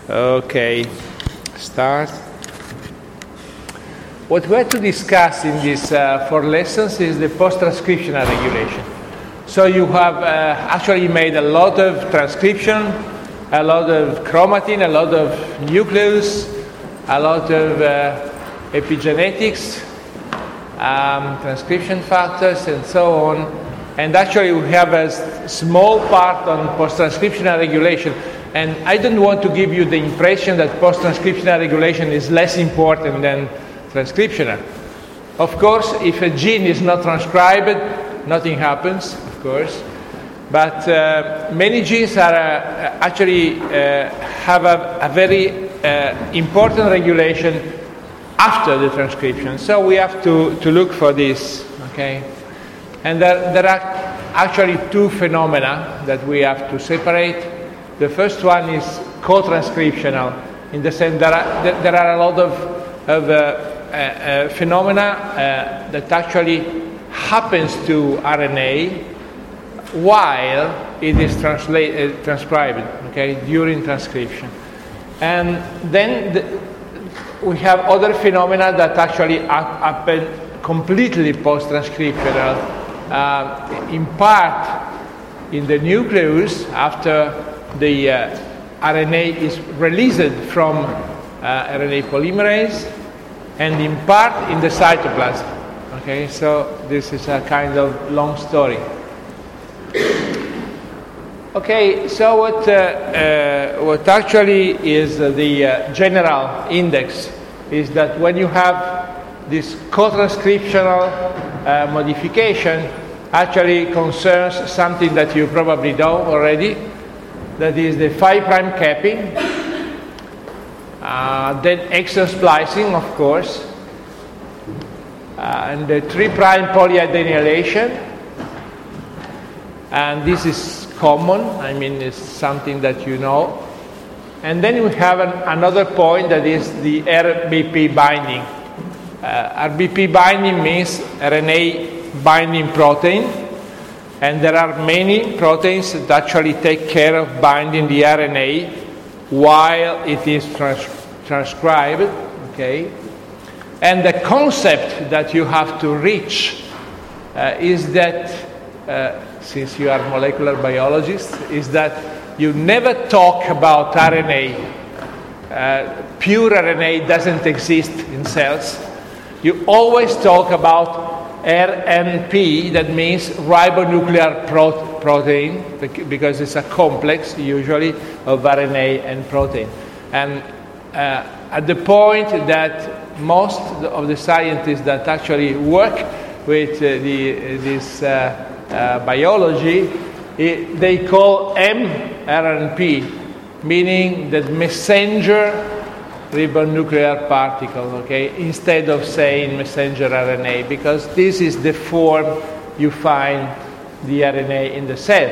Okay, start. What we're to discuss in these 4 lessons is the post-transcriptional regulation. So you have actually made a lot of transcription, a lot of chromatin, a lot of nucleus, a lot of epigenetics, transcription factors, and so on. And actually we have a small part on post-transcriptional regulation. And I don't want to give you the impression that post-transcriptional regulation is less important than transcriptional. Of course, if a gene is not transcribed, nothing happens, of course. But many genes are actually have a very important regulation after the transcription. So we have to look for this, okay? And there are actually 2 phenomena that we have to separate. The first one is co-transcriptional, in the sense that there are a lot of phenomena that actually happens to RNA while it is transcribed, okay, during transcription. And then we have other phenomena that actually happen completely post-transcriptional, in part in the nucleus after the RNA is released from RNA polymerase, and in part in the cytoplasm. Okay, so this is a kind of long story. Okay, so what actually is the general index is that when you have this co-transcriptional modification, actually concerns something that you probably know already. That is the 5' capping, then exon splicing, of course, and the 3' polyadenylation. And this is common, I mean, it's something that you know. And then we have another point, that is the RBP binding. RBP binding means RNA binding protein. And there are many proteins that actually take care of binding the RNA while it is transcribed, okay? And the concept that you have to reach is that, since you are molecular biologists, is that you never talk about RNA. Pure RNA doesn't exist in cells. You always talk about RNP, that means ribonuclear protein, because it's a complex, usually, of RNA and protein. And at the point that most of the scientists that actually work with this biology, they call mRNP, meaning the messenger ribonuclear particle, okay, instead of saying messenger RNA, because this is the form you find the RNA in the cell.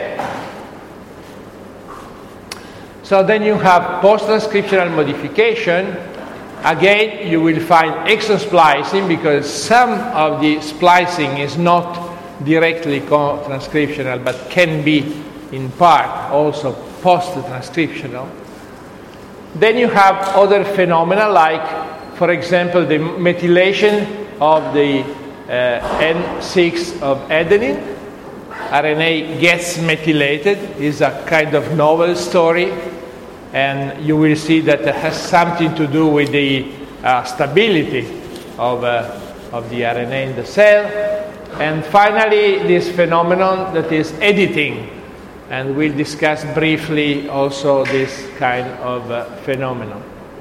So then you have post-transcriptional modification. Again, you will find exon splicing, because some of the splicing is not directly co-transcriptional, but can be in part also post-transcriptional. Then you have other phenomena like, for example, the methylation of the N6 of adenine. RNA gets methylated, is a kind of novel story, and you will see that it has something to do with the stability of the RNA in the cell. And finally, this phenomenon that is editing. And we'll discuss briefly also this kind of phenomenon.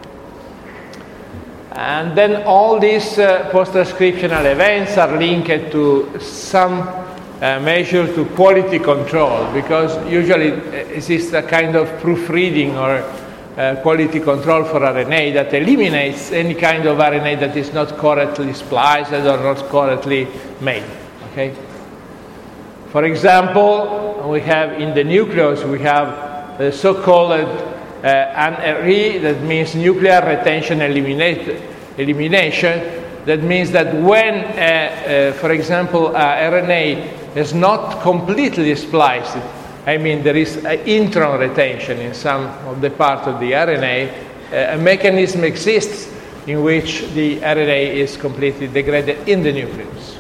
And then all these post-transcriptional events are linked to some measure to quality control, because usually exists a kind of proofreading or quality control for RNA that eliminates any kind of RNA that is not correctly spliced or not correctly made. Okay? For example, we have in the nucleus, we have the so-called NRE, that means nuclear retention elimination. That means that when, for example, RNA is not completely spliced, I mean, there is intron retention in some of the part of the RNA. A mechanism exists in which the RNA is completely degraded in the nucleus.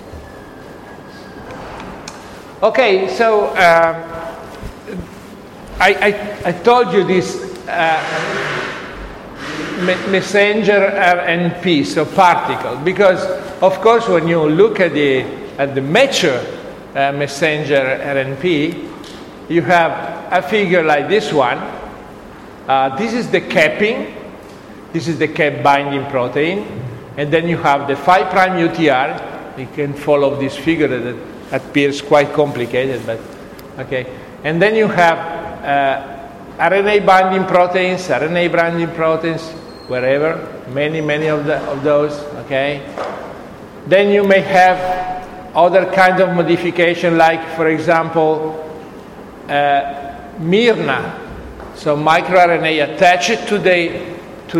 Okay, so I told you this messenger RNP, so particle, because of course when you look at the mature messenger RNP, you have a figure like this one. This is the capping. This is the cap binding protein. And then you have the 5' UTR. You can follow this figure that appears quite complicated, but okay. And then you have RNA binding proteins, RNA binding proteins, wherever, many of those, okay. Then you may have other kinds of modification, like, for example, miRNA, so microRNA attached to the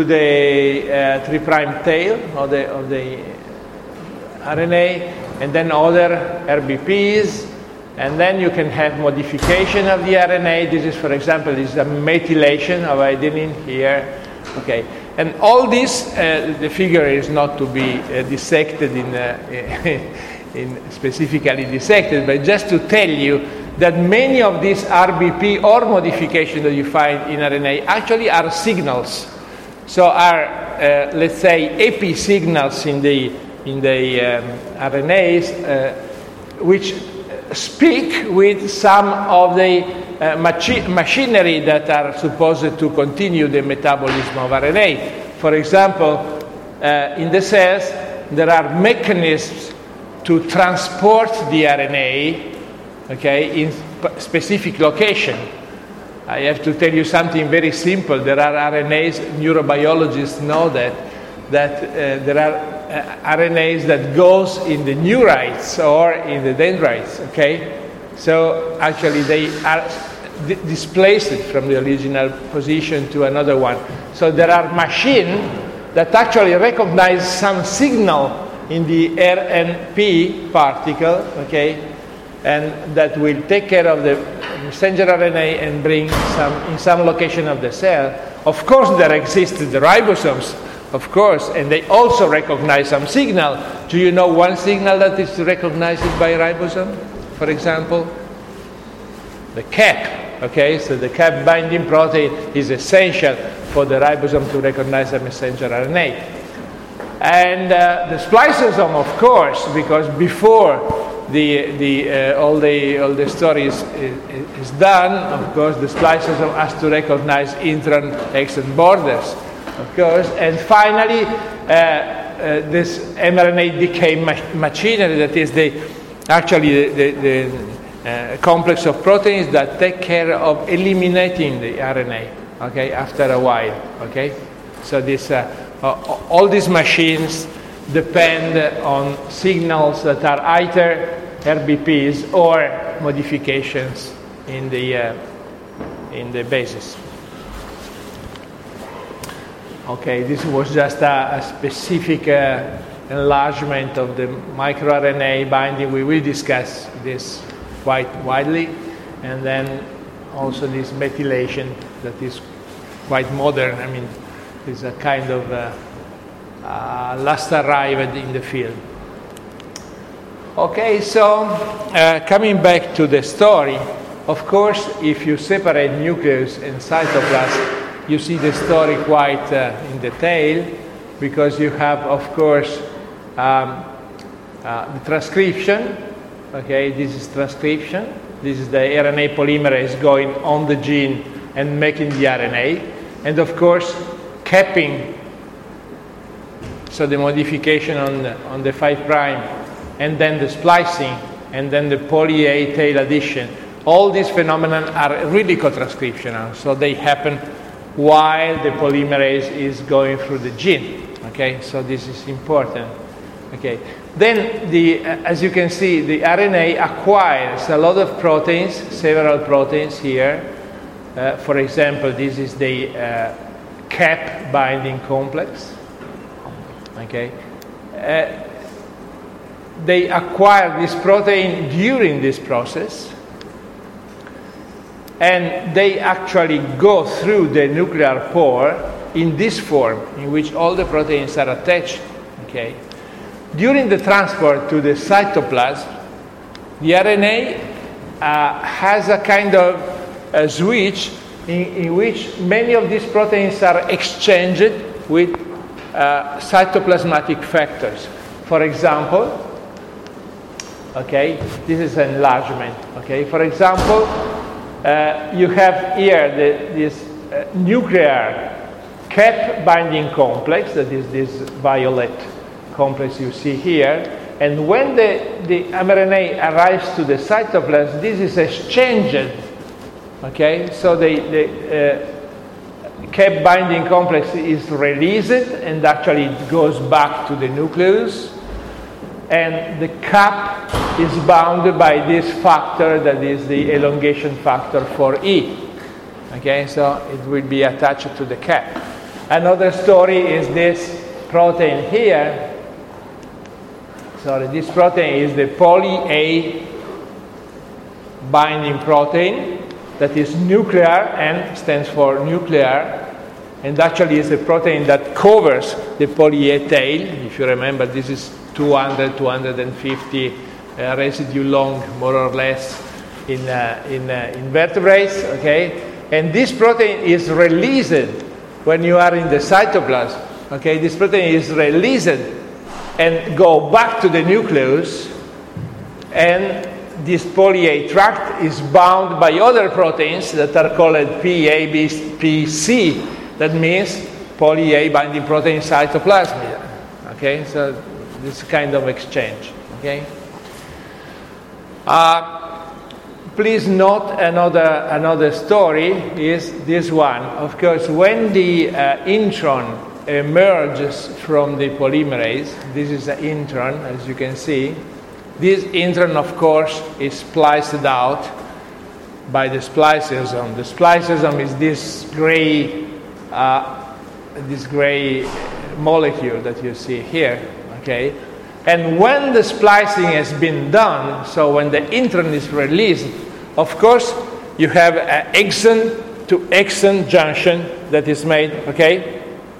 3' tail of the RNA, and then other RBPs, and then you can have modification of the RNA. This is, for example, this is a methylation of adenine here, okay. And all this, the figure is not to be dissected in specifically dissected, but just to tell you that many of these RBP or modifications that you find in RNA actually are signals. So are, let's say, epi signals in the RNAs, which speak with some of the machinery that are supposed to continue the metabolism of RNA. For example, in the cells, there are mechanisms to transport the RNA, okay, in specific location. I have to tell you something very simple. There are RNAs, neurobiologists know that there are RNAs that goes in the neurites or in the dendrites, okay? So actually they are displaced from the original position to another one. So there are machines that actually recognize some signal in the RNP particle, okay, and that will take care of the messenger RNA and bring in some location of the cell. Of course, there exist the ribosomes, of course, and they also recognize some signal. Do you know one signal that is recognized by ribosome, for example? The cap, okay? So the cap binding protein is essential for the ribosome to recognize a messenger RNA. And the spliceosome, of course, because before all the story is done, of course, the spliceosome has to recognize intron-exon borders, of course. And finally, this mRNA decay machinery, that is the complex of proteins that take care of eliminating the RNA, okay, after a while, okay. So this all these machines depend on signals that are either RBPs or modifications in the bases. Okay, this was just a specific enlargement of the microRNA binding. We will discuss this quite widely, and then also this methylation that is quite modern. I mean, it's a kind of last arrived in the field. Okay, so coming back to the story, of course, if you separate nucleus and cytoplasm, you see the story quite in detail, because you have, of course, the transcription. Okay, this is transcription. This is the RNA polymerase going on the gene and making the RNA. And of course, capping, so the modification on the 5', and then the splicing, and then the poly A tail addition. All these phenomena are really co-transcriptional, so they happen while the polymerase is going through the gene. Okay, so this is important. Okay, then as you can see, the RNA acquires a lot of proteins, several proteins here. For example, this is the cap binding complex. Okay, they acquire this protein during this process, and they actually go through the nuclear pore in this form, in which all the proteins are attached. Okay. During the transport to the cytoplasm, the RNA has a kind of a switch in which many of these proteins are exchanged with cytoplasmatic factors. For example, okay, this is enlargement. Okay, for example, you have here this nuclear cap binding complex, that is this violet complex you see here, and when the mRNA arrives to the cytoplasm, this is exchanged. Okay, so the cap binding complex is released and actually it goes back to the nucleus, and the cap is bound by this factor that is the elongation factor 4E. Okay, so it will be attached to the cap. Another story is this protein here. Sorry, this protein is the poly-A binding protein that is nuclear, and stands for nuclear, and actually is a protein that covers the poly-A tail. If you remember, this is 250 residue long, more or less, in vertebrates. Okay, and this protein is released when you are in the cytoplasm. Okay, this protein is released and go back to the nucleus, and this poly-A tract is bound by other proteins that are called PABPC. That means poly-A binding protein cytoplasm. Okay, so this kind of exchange. Okay. Please note another story is this one. Of course, when the intron emerges from the polymerase, this is an intron, as you can see. This intron, of course, is spliced out by the spliceosome. The spliceosome is this gray molecule that you see here. Okay, and when the splicing has been done, so when the intron is released, of course, you have an exon to exon junction that is made. Okay.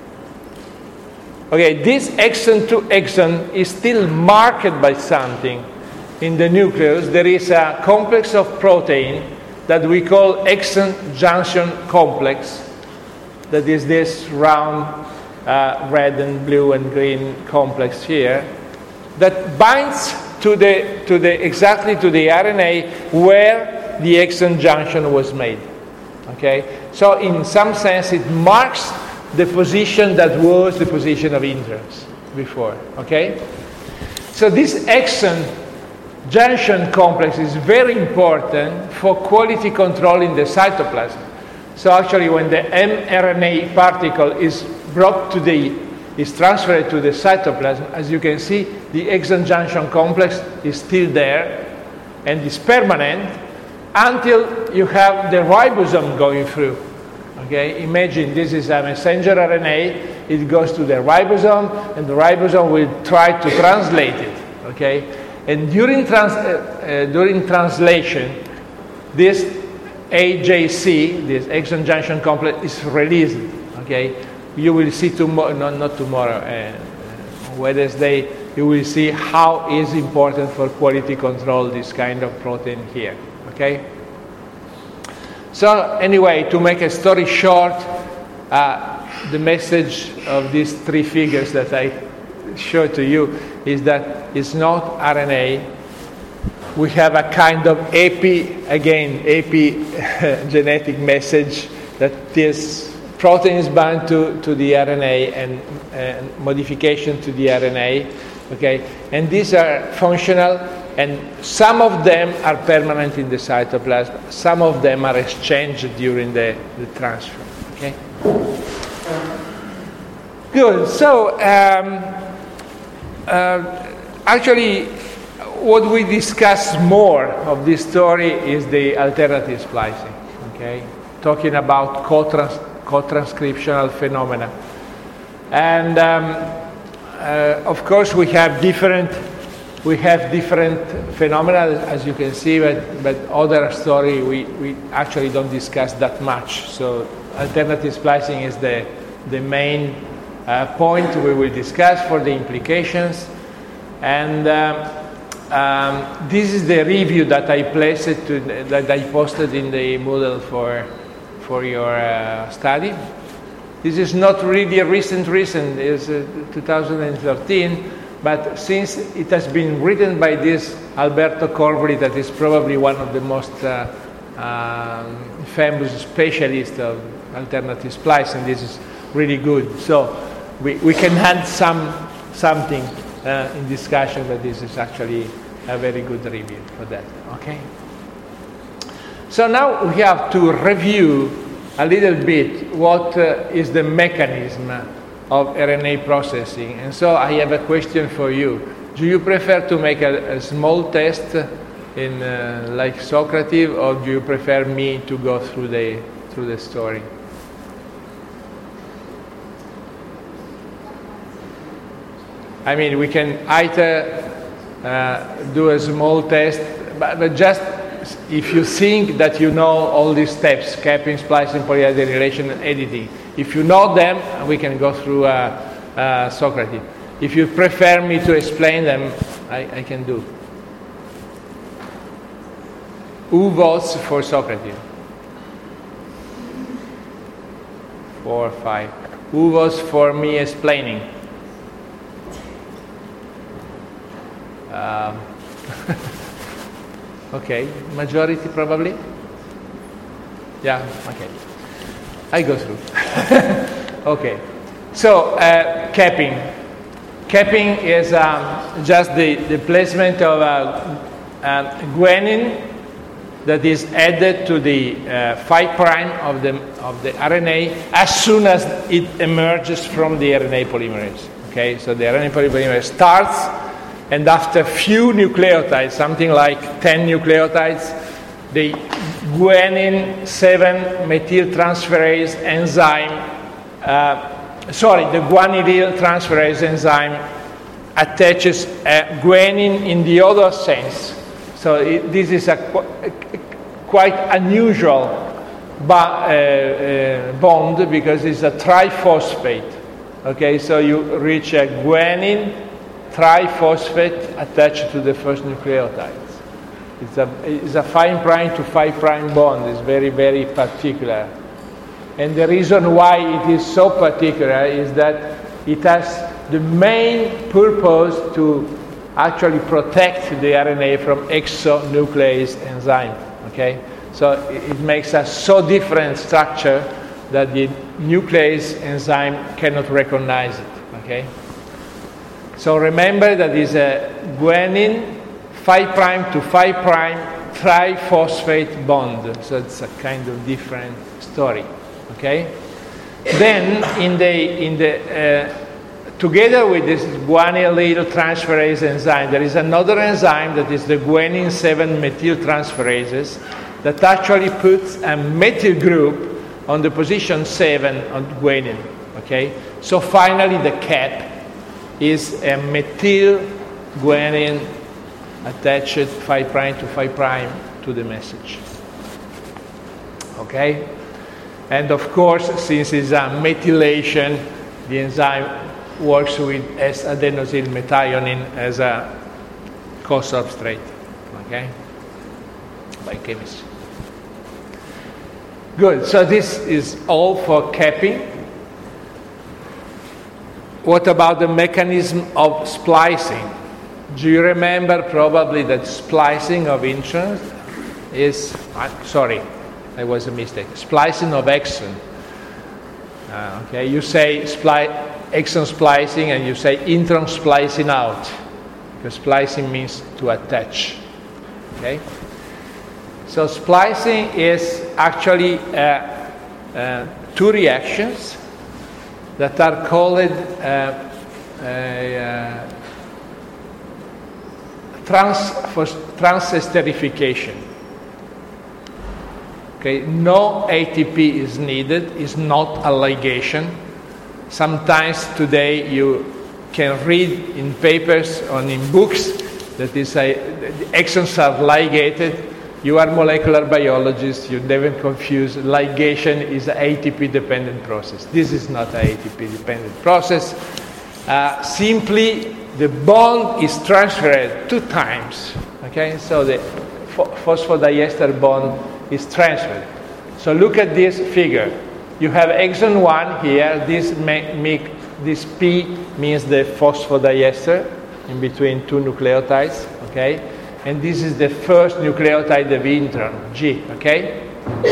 Okay, this exon to exon is still marked by something. In the nucleus, there is a complex of protein that we call exon junction complex. That is this round red and blue and green complex here that binds exactly to the RNA where the exon junction was made. Okay, so in some sense, it marks the position that was the position of interest before. Okay, so this exon junction complex is very important for quality control in the cytoplasm. So actually, when the mRNA particle is transferred to the cytoplasm, as you can see, the exon junction complex is still there and is permanent until you have the ribosome going through. Okay, imagine this is a messenger RNA. It goes to the ribosome, and the ribosome will try to translate it. Okay, and during translation, this AJC, this exon junction complex, is released. Okay, you will see not tomorrow, Wednesday. You will see how is important for quality control this kind of protein here. Okay. So anyway, to make a story short, the message of these three figures that I showed to you is that it's not RNA. We have a kind of epigenetic message that this protein is bound to the RNA and modification to the RNA. Okay, and these are functional. And some of them are permanent in the cytoplasm. Some of them are exchanged during the transfer. Okay. Good. So actually, what we discuss more of this story is the alternative splicing. Okay, talking about co-transcriptional phenomena, and of course we have different We have different phenomena, as you can see, but other story we actually don't discuss that much. So alternative splicing is the main point we will discuss for the implications. And this is the review that I that I posted in the Moodle for your study. This is not really recent, it's 2013, but since it has been written by this Alberto Corboli, that is probably one of the most famous specialists of alternative splicing, this is really good. So we can add something in discussion, but this is actually a very good review for that. Okay. So now we have to review a little bit what is the mechanism of RNA processing. And so I have a question for you. Do you prefer to make a small test in like Socrates, or do you prefer me to go through the story? I mean, we can either do a small test, but just if you think that you know all these steps, capping, splicing, polyadenylation, and editing, if you know them, we can go through Socrates. If you prefer me to explain them, I can do. Who votes for Socrates? 4 or 5. Who votes for me explaining? Okay, majority probably? Yeah, okay. I go through. Okay, so capping. Capping is just the placement of guanine that is added to the 5' of the RNA as soon as it emerges from the RNA polymerase. Okay, so the RNA polymerase starts, and after few nucleotides, something like 10 nucleotides, the guanine 7 methyltransferase enzyme, the guanylyl transferase enzyme attaches guanine in the other sense. So this is a quite unusual bond because it's a triphosphate. Okay, so you reach a guanine triphosphate attached to the first nucleotides. It's a 5' to 5' bond. It's very, very particular. And the reason why it is so particular is that it has the main purpose to actually protect the RNA from exonuclease enzyme. Okay, so it makes a so different structure that the nuclease enzyme cannot recognize it. Okay, so remember that is a guanine 5' to 5' triphosphate bond. So it's a kind of different story. Okay, then together with this guanylyl transferase enzyme, there is another enzyme that is the guanine 7 methyltransferases that actually puts a methyl group on the position 7 on guanine. Okay, so finally the cap is a methyl guanine attached 5' to 5' to the message. Okay, and of course, since it's a methylation, the enzyme works with S-adenosyl methionine as a co-substrate, okay, by chemistry. Good, so this is all for capping. What about the mechanism of splicing? Do you remember probably that splicing of introns is, that was a mistake, splicing of exon. Okay, you say exon splicing and you say intron splicing out, because splicing means to attach. Okay, so splicing is actually two reactions that are called transesterification. Okay, no ATP is needed, it's not a ligation. Sometimes today you can read in papers or in books That is, the exons are ligated. You are molecular biologists, you never confuse. Ligation is an ATP-dependent process. This is not an ATP-dependent process. Simply, the bond is transferred 2 times. Okay, so the phosphodiester bond is transferred. So look at this figure. You have exon 1 here. This P means the phosphodiester in between 2 nucleotides. Okay, and this is the first nucleotide of intron, G. Okay.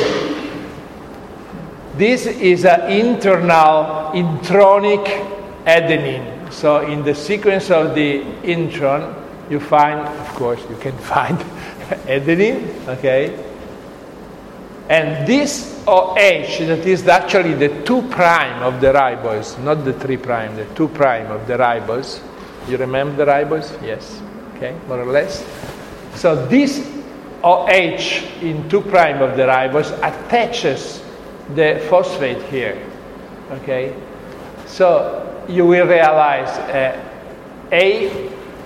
This is an internal intronic adenine. So in the sequence of the intron, you find, of course, you can find adenine, okay? And this OH, that is actually the 2' of the ribose, not the 3', the 2' of the ribose. You remember the ribose? Yes, okay, more or less. So this OH in 2' of the ribose attaches the phosphate here, okay? So you will realize A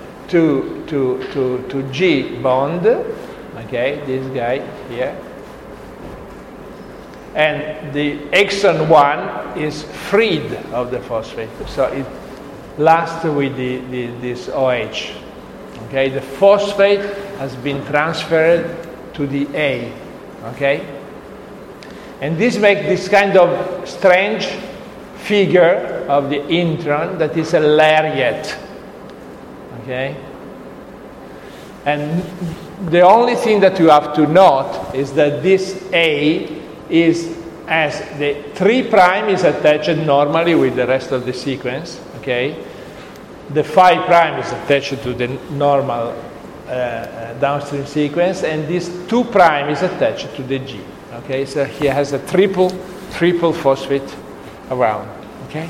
to G bond, okay, this guy here. And the exon 1 is freed of the phosphate, so it lasts with this OH. Okay, the phosphate has been transferred to the A, okay? And this makes this kind of strange figure of the intron that is a lariat, okay? And the only thing that you have to note is that this A is, as the 3' is attached normally with the rest of the sequence, okay? The 5' is attached to the normal downstream sequence, and this 2' is attached to the G, okay? So he has a triple phosphate around, okay?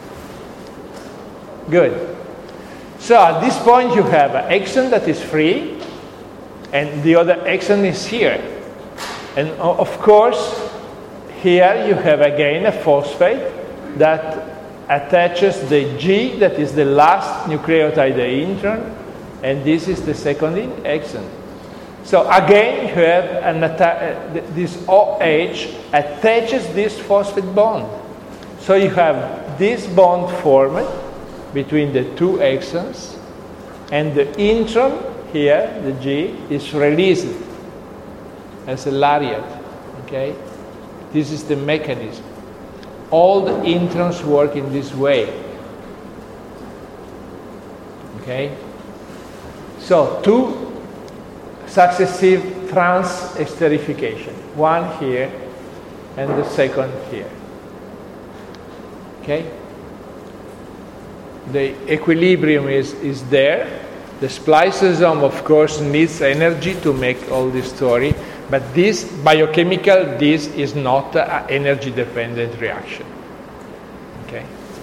Good. So at this point you have an exon that is free, and the other exon is here. And of course, here you have again a phosphate that attaches the G, that is the last nucleotide intron, and this is the second exon. So again, you have this OH attaches this phosphate bond. So you have this bond formed between the 2 exons, and the intron here, the G, is released as a lariat, okay? This is the mechanism. All the introns work in this way, okay? So 2 successive trans-esterification, one here and the second here, okay? The equilibrium is there. The spliceosome, of course, needs energy to make all this story, but this is not an energy-dependent reaction. Okay.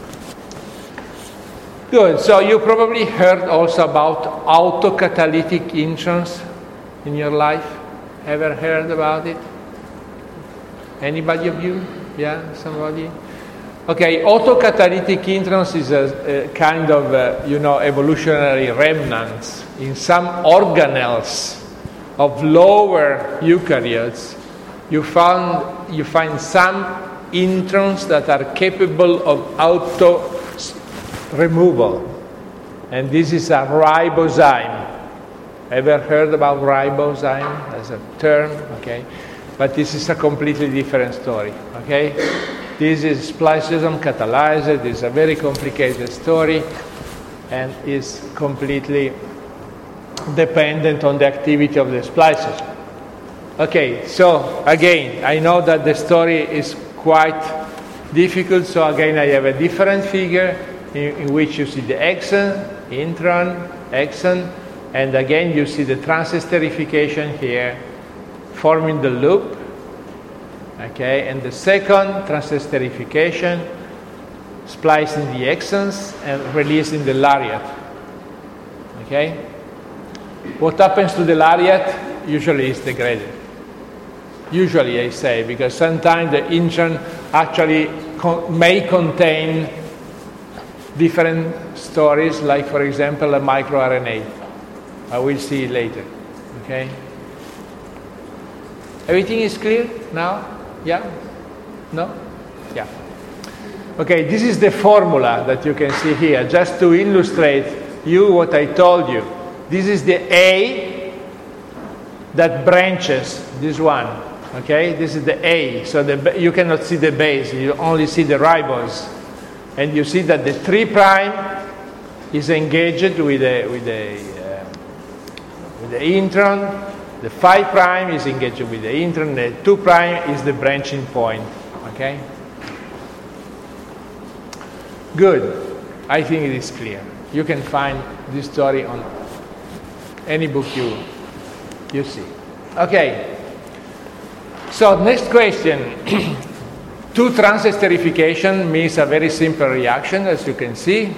Good. So you probably heard also about autocatalytic introns in your life. Ever heard about it? Anybody of you? Yeah, somebody? Okay, autocatalytic introns is a kind of, evolutionary remnants in some organelles of lower eukaryotes. You find some introns that are capable of auto removal, and this is a ribozyme. Ever heard about ribozyme as a term? Okay, but this is a completely different story. Okay. This is spliceosome catalyzed. It's a very complicated story and is completely dependent on the activity of the spliceosome. Okay, so again, I know that the story is quite difficult, so again I have a different figure in which you see the exon, intron, exon, and again you see the transesterification here forming the loop. Okay, and the second transesterification, splicing the exons and releasing the lariat. Okay, what happens to the lariat? Usually it's degraded. Usually, I say, because sometimes the intron actually may contain different stories, like for example a microRNA. I will see it later. Okay? Everything is clear now? Yeah? No? Yeah. Okay, this is the formula that you can see here, just to illustrate you what I told you. This is the A that branches this one. Okay, this is the A. So you cannot see the base, you only see the ribose. And you see that the 3' is engaged with the intron, the 5' is engaged with the intron, the 2' is the branching point. Okay? Good. I think it is clear. You can find this story on any book you see. Okay. So next question. 2-trans esterification means a very simple reaction, as you can see.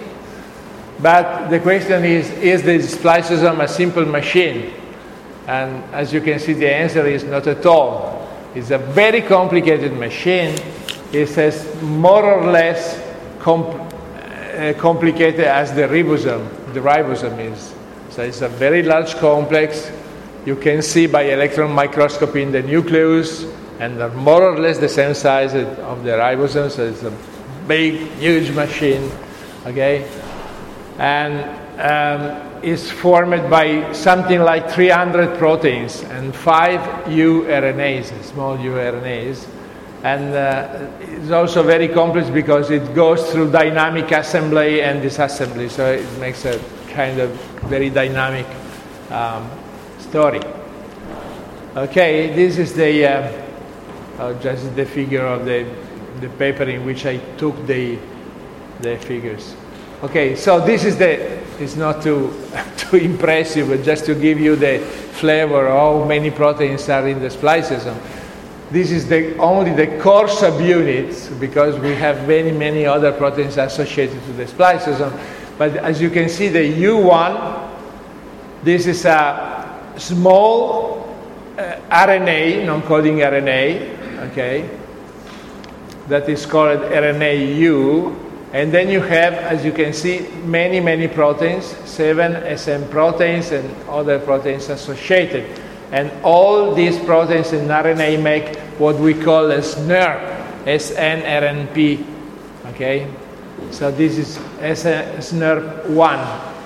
But the question is the spliceosome a simple machine? And as you can see, the answer is not at all. It's a very complicated machine. It's as more or less complicated as the ribosome is. So it's a very large complex. You can see by electron microscopy in the nucleus, and they're more or less the same size of the ribosome, so it's a big, huge machine, okay? And is formed by something like 300 proteins and 5 uRNAs, small uRNAs. And it's also very complex because it goes through dynamic assembly and disassembly, so it makes a kind of very dynamic story. Okay, this is just the figure of the paper in which I took the figures. Okay, so this is it's not too impressive, but just to give you the flavor of how many proteins are in the spliceosome. This is only the core subunits, because we have many other proteins associated to the spliceosome. But as you can see, the U1, this is a small RNA, non-coding RNA, okay, that is called RNA U. And then you have, as you can see, many proteins, 7 SM proteins and other proteins associated. And all these proteins in RNA make what we call a SNRP, SNRNP, okay? So this is SNRP1.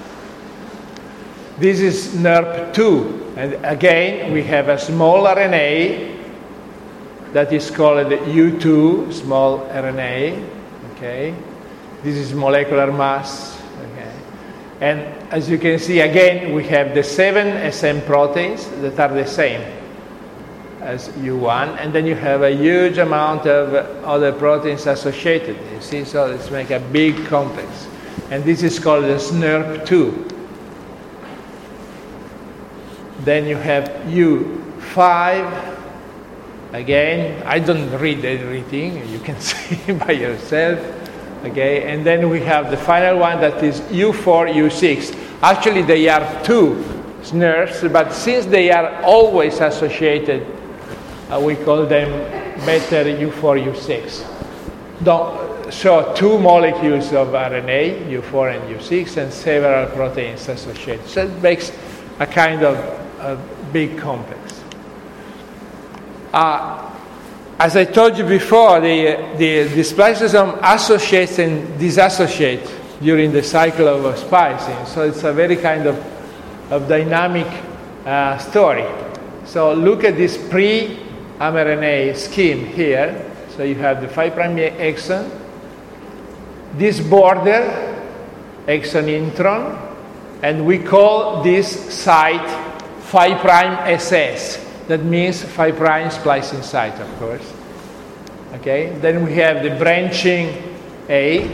This is SNRP2. And again, we have a small RNA that is called U2, small RNA, okay? This is molecular mass, okay? And as you can see, again, we have the 7 SM proteins that are the same as U1, and then you have a huge amount of other proteins associated, you see? So let's make a big complex. And this is called the SNRP2. Then you have U5. Again, I don't read everything, you can see by yourself. Okay, and then we have the final one that is U4, U6. Actually, they are 2 SNRPs, but since they are always associated, we call them better U4, U6. So 2 molecules of RNA, U4 and U6, and several proteins associated. So it makes a kind of a big complex. As I told you before, the spliceosome associates and disassociates during the cycle of splicing. So it's a very kind of dynamic story. So look at this pre-mRNA scheme here. So you have the 5' exon, this border, exon intron, and we call this site 5' SS. That means 5' splicing site, of course. Okay. Then we have the branching A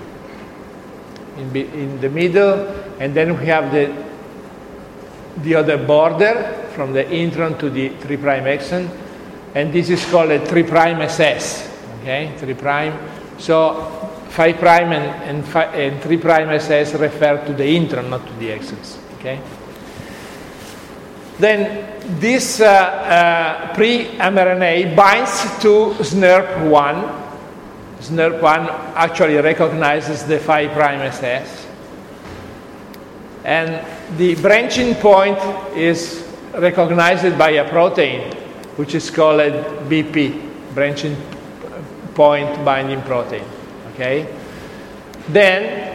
in the middle, and then we have the other border from the intron to the 3' exon, and this is called a 3' SS. Okay, 3'. So 5' and 3' SS refer to the intron, not to the exons. Okay. Then this pre-mRNA binds to SNRP1. SNRP1 actually recognizes the 5' SS. And the branching point is recognized by a protein, which is called BP, branching point binding protein. Okay? Then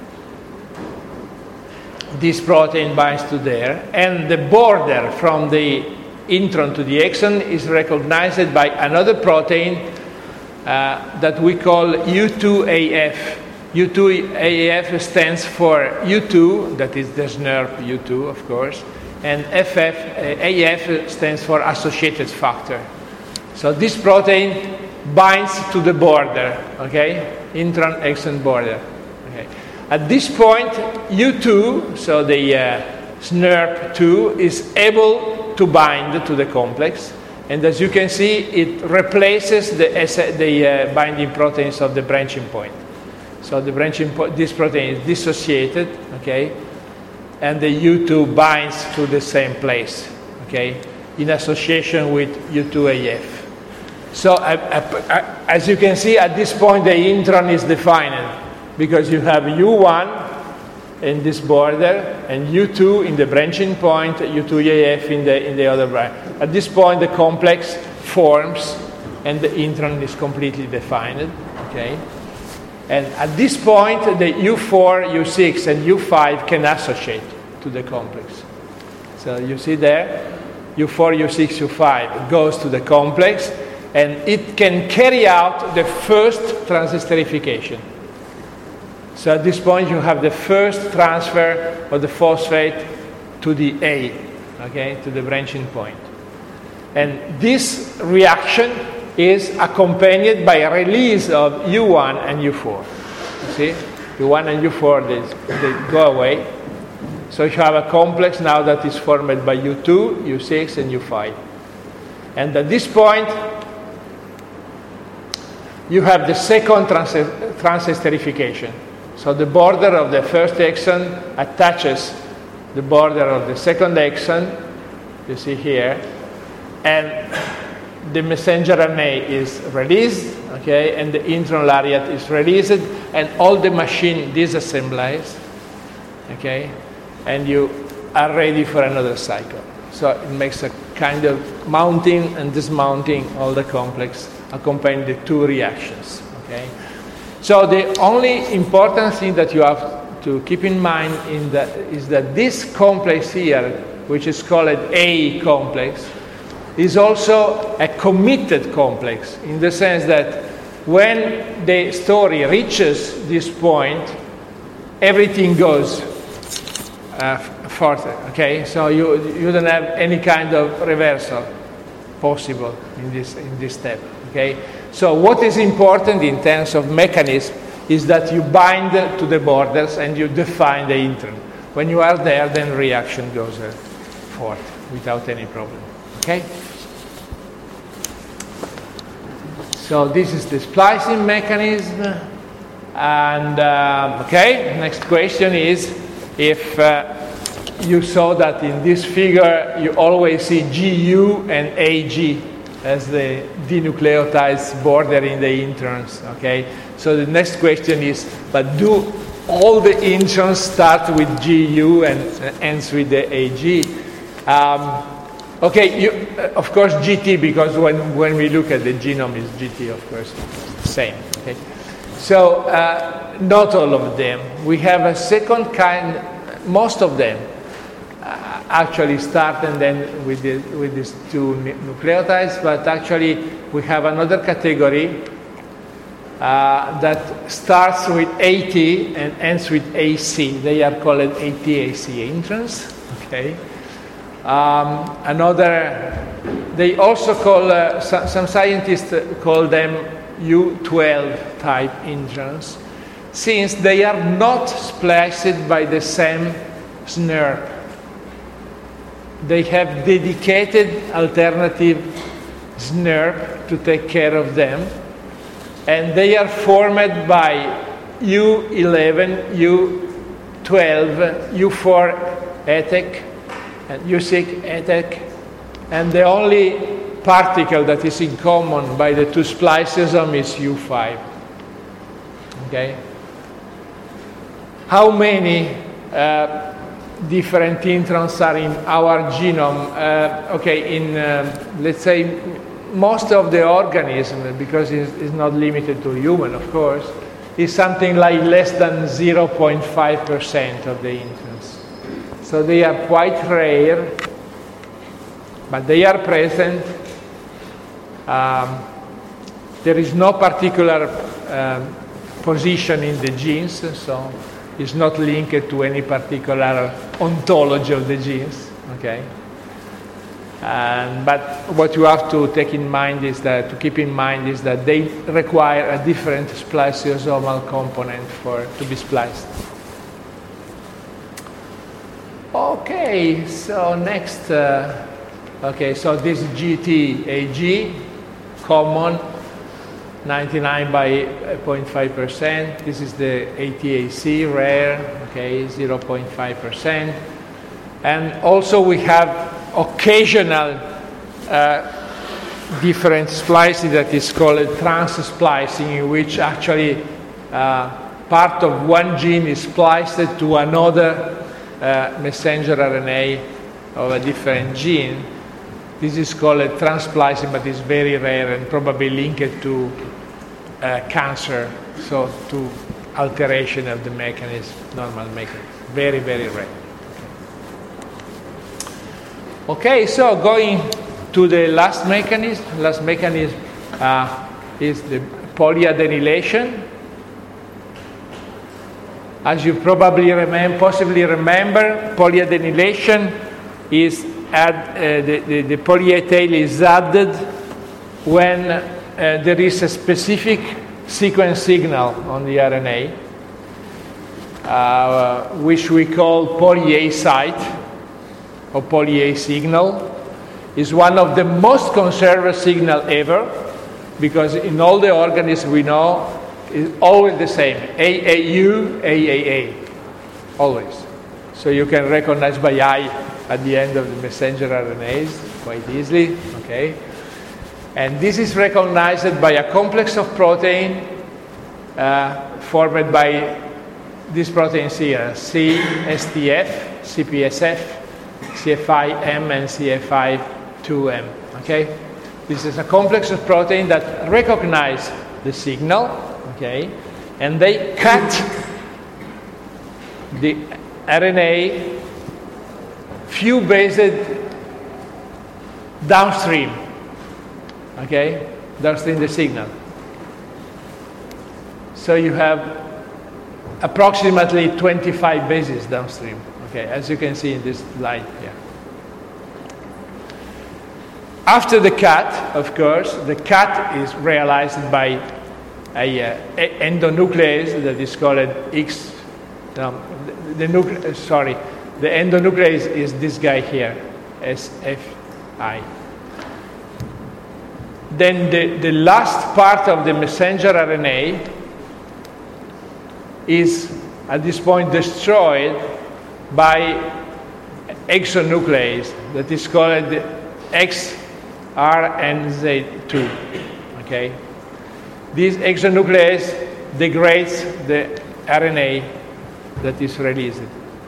this protein binds to there, and the border from the intron to the exon is recognized by another protein that we call U2AF. U2AF stands for U2, that is the SNRP U2, of course, and AF stands for associated factor. So this protein binds to the border, okay, intron-exon border. Okay. At this point, U2, so the SNRP2, is able to bind to the complex, and as you can see, it replaces the binding proteins of the branching point. So the this protein is dissociated, okay, and the U2 binds to the same place, okay, in association with U2AF. So as you can see, at this point, the intron is defined because you have U1 in this border and U2 in the branching point, U2AF in the other branch. At this point, the complex forms and the intron is completely defined, okay? And at this point, the U4, U6, and U5 can associate to the complex. So you see there, U4, U6, U5 goes to the complex, and it can carry out the first transesterification. So at this point, you have the first transfer of the phosphate to the A, okay, to the branching point. And this reaction is accompanied by a release of U1 and U4. You see, U1 and U4, they go away. So you have a complex now that is formed by U2, U6, and U5. And at this point, you have the second transesterification. So the border of the first exon attaches the border of the second exon, you see here, and the messenger RNA is released, okay, and the intron lariat is released, and all the machine disassembles, okay, and you are ready for another cycle. So it makes a kind of mounting and dismounting all the complex, accompanying the two reactions, okay. So the only important thing that you have to keep in mind is that this complex here, which is called A complex, is also a committed complex in the sense that when the story reaches this point, everything goes further, okay? So you don't have any kind of reversal possible in this step, okay? So what is important in terms of mechanism is that you bind to the borders and you define the intron. When you are there, then reaction goes forth without any problem. Okay? So this is the splicing mechanism. And, okay, next question is if you saw that in this figure you always see GU and AG as the denucleotides bordering the introns, okay? So the next question is, but do all the introns start with GU and ends with the AG? Okay, of course GT, because when we look at the genome is GT, of course, same, okay? So not all of them. We have a second kind, most of them actually start and then with these two nucleotides, but actually we have another category that starts with AT and ends with AC. They are called AT-AC introns, okay? They also call, some scientists call them U12 type introns, since they are not spliced by the same SNRP. They have dedicated alternative SNRP to take care of them, and they are formed by U11, U12, U4 ETEC, and U6 ETEC, and the only particle that is in common by the two splicism is U5. Okay? How many different introns are in our genome. Let's say most of the organism, because it's not limited to human, of course, is something like less than 0.5% of the introns. So they are quite rare, but they are present. There is no particular position in the genes, so it's not linked to any particular ontology of the genes. Okay. But what you have to keep in mind is that they require a different spliceosomal component to be spliced. Okay, so next, so this GTAG, common, 99.5%. This is the ATAC, rare, 0.5%. And also we have occasional different splicing that is called trans-splicing, in which actually part of one gene is spliced to another messenger RNA of a different gene. This is called trans-splicing, but it's very rare and probably linked to cancer, so to alteration of the mechanism, normal mechanism. Very, very rare. Okay, so going to the last mechanism. Last mechanism is the polyadenylation. As you probably possibly remember, polyadenylation is the poly-A tail is added when there is a specific sequence signal on the RNA, which we call poly-A site, or poly-A signal. Is one of the most conserved signal ever, because in all the organisms we know, it's always the same, AAU, AAA, always. So you can recognize by eye at the end of the messenger RNAs quite easily, okay? And this is recognized by a complex of protein formed by these proteins here, CSTF, CPSF, CF5M and CF5-2M, okay? This is a complex of protein that recognize the signal, okay? And they cut the RNA few bases downstream, okay? Downstream the signal. So you have approximately 25 bases downstream. Okay, as you can see in this slide here. After the cut, of course, the cut is realized by a endonuclease that is called the endonuclease is this guy here, SFI. Then the last part of the messenger RNA is at this point destroyed by exonuclease that is called XRNZ2. Okay, this exonuclease degrades the RNA that is released.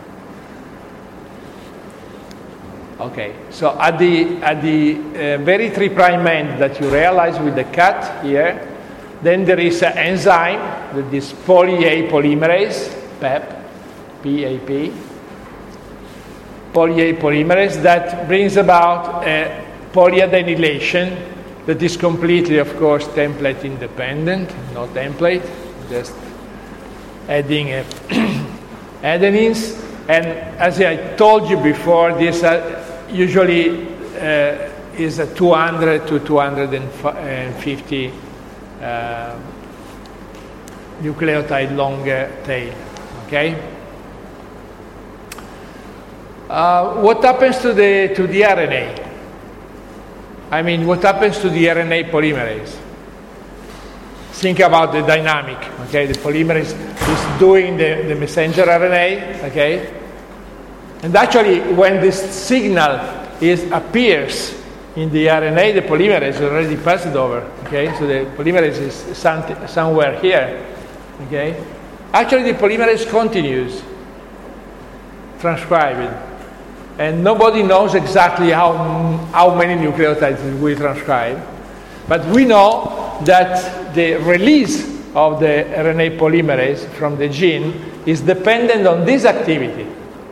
Okay, so at the very 3' end that you realize with the cut here, then there is an enzyme that is poly-A polymerase, PAP, PAP. Poly-A polymerase that brings about a polyadenylation that is completely, of course, template independent, no template, just adding adenines. And as I told you before, this usually is a 200 to 250 nucleotide long tail, okay? What happens to the RNA? I mean, what happens to the RNA polymerase? Think about the dynamic, okay? The polymerase is doing the messenger RNA, okay? And actually, when this signal appears in the RNA, the polymerase already passed over, okay? So the polymerase is somewhere here, okay? Actually, the polymerase continues transcribed. And nobody knows exactly how many nucleotides we transcribe. But we know that the release of the RNA polymerase from the gene is dependent on this activity.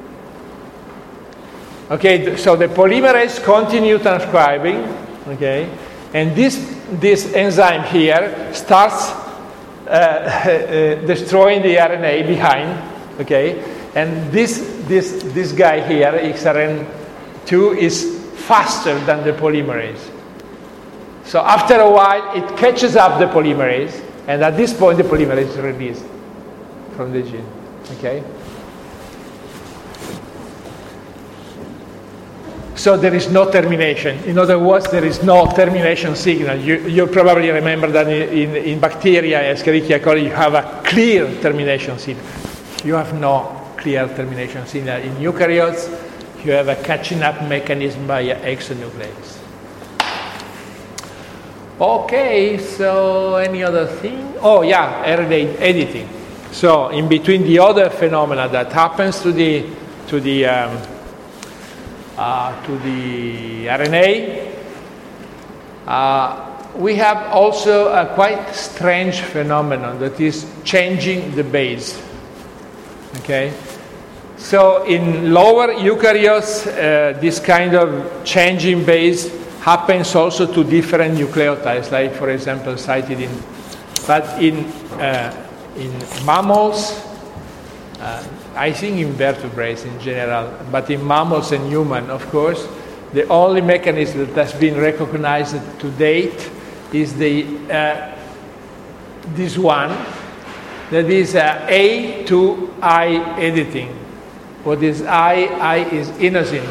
Okay, so the polymerase continue transcribing, okay, and this enzyme here starts destroying the RNA behind, okay, and this guy here, XRN2, is faster than the polymerase. So after a while, it catches up the polymerase, and at this point, the polymerase is released from the gene, okay? So there is no termination. In other words, there is no termination signal. You probably remember that in bacteria, Escherichia coli, you have a clear termination signal. You have no clear termination signal. In eukaryotes, you have a catching up mechanism by exonuclease. Okay, so any other thing? Oh yeah, RNA editing. So in between the other phenomena that happens to the RNA, we have also a quite strange phenomenon that is changing the base. Okay, so in lower eukaryotes, this kind of changing base happens also to different nucleotides, like for example cytidine. But in mammals, I think in vertebrates in general, but in mammals and human, of course, the only mechanism that has been recognized to date is this one, that is A to I editing. What is I is inosine.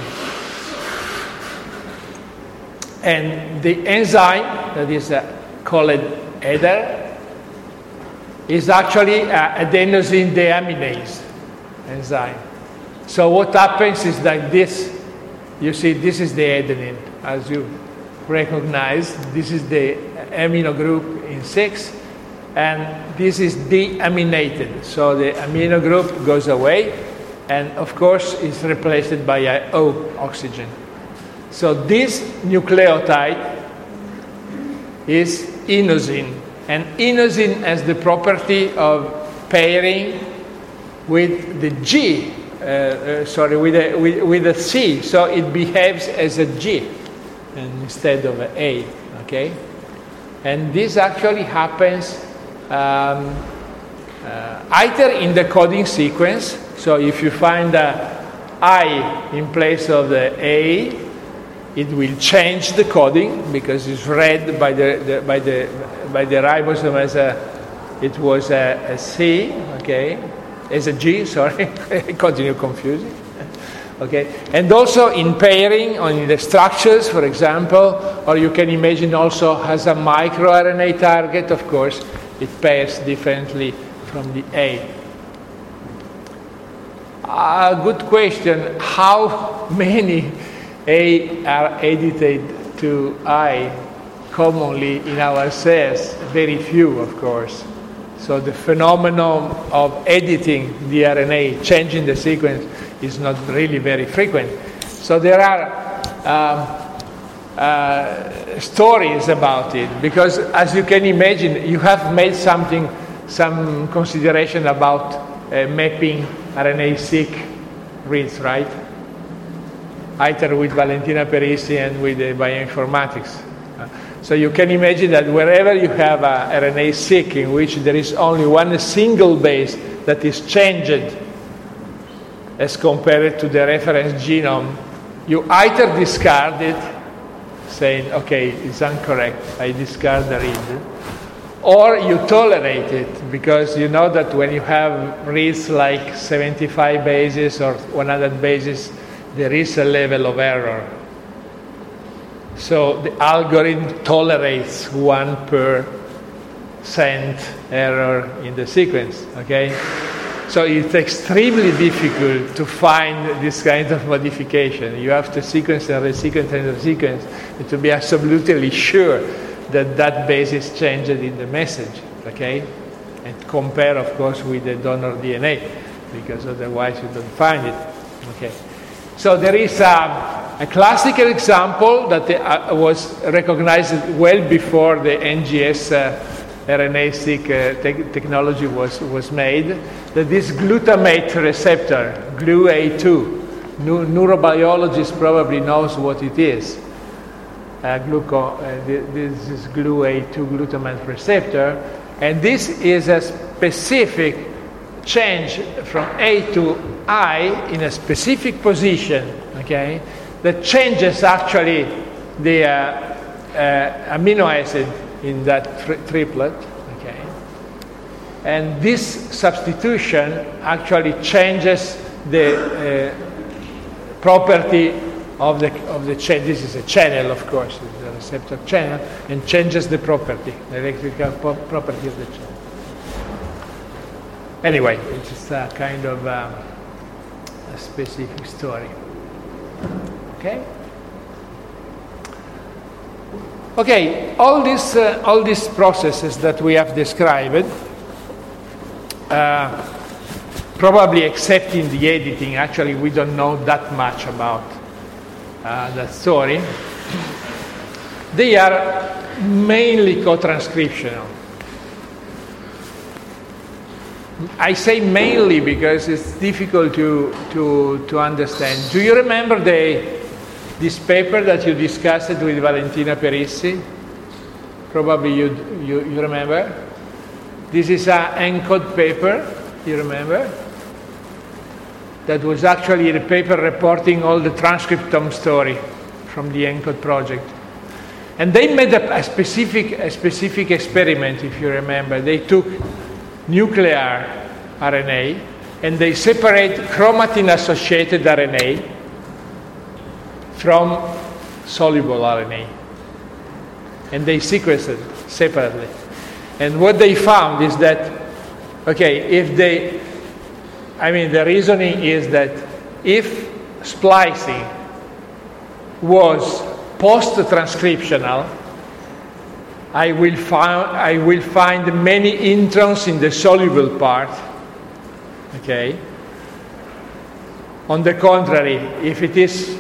And the enzyme that is called EDER is actually adenosine deaminase enzyme. So what happens is like this. You see, this is the adenine, as you recognize. This is the amino group in 6, and this is deaminated. So the amino group goes away, and of course is replaced by a O oxygen. So this nucleotide is inosine, and inosine has the property of pairing with the G, with a C, so it behaves as a G instead of an A, okay? And this actually happens either in the coding sequence, so if you find a I in place of the A, it will change the coding because it's read by the ribosome as it was a C, okay? As a G, sorry, I continue confusing. Okay, and also in pairing on the structures, for example, or you can imagine also has a microRNA target, of course, it pairs differently from the A. Good question. How many A are edited to I commonly in our cells? Very few, of course. So the phenomenon of editing the RNA, changing the sequence, is not really very frequent. So there are stories about it, because as you can imagine, you have made some consideration about mapping RNA-seq reads, right? Either with Valentina Perissi and with bioinformatics. So you can imagine that wherever you have a RNA-seq in which there is only one single base that is changed as compared to the reference genome, you either discard it, saying, okay, it's incorrect, I discard the read, or you tolerate it, because you know that when you have reads like 75 bases or 100 bases, there is a level of error. So the algorithm tolerates 1% error in the sequence, okay? So it's extremely difficult to find this kind of modification. You have to sequence and resequence and resequence to be absolutely sure that that base is changed in the message, okay? And compare, of course, with the donor DNA, because otherwise you don't find it. Okay. So there is a classical example that was recognized well before the NGS RNA-seq technology was made, that this glutamate receptor, GluA2, neurobiologist probably knows what it is. This is GluA2 glutamate receptor, and this is a specific change from A to I in a specific position, okay, that changes actually the amino acid in that triplet, okay, and this substitution actually changes the property of the chain. This is a channel, of course, it's a receptor channel, and changes the property, the electrical property of the channel. Anyway, it's just a kind of a specific story. Okay. Okay. All these processes that we have described, probably except in the editing, actually we don't know that much about that story. They are mainly co-transcriptional. I say mainly because it's difficult to understand. Do you remember this paper that you discussed with Valentina Perissi? Probably you remember. This is an ENCODE paper, you remember? That was actually the paper reporting all the transcriptome story from the ENCODE project. And they made a specific experiment, if you remember. They took nuclear RNA and they separate chromatin-associated RNA from soluble RNA. And they sequenced it separately. And what they found is that, okay, the reasoning is that if splicing was post-transcriptional, I will find many introns in the soluble part. Okay. On the contrary, if it is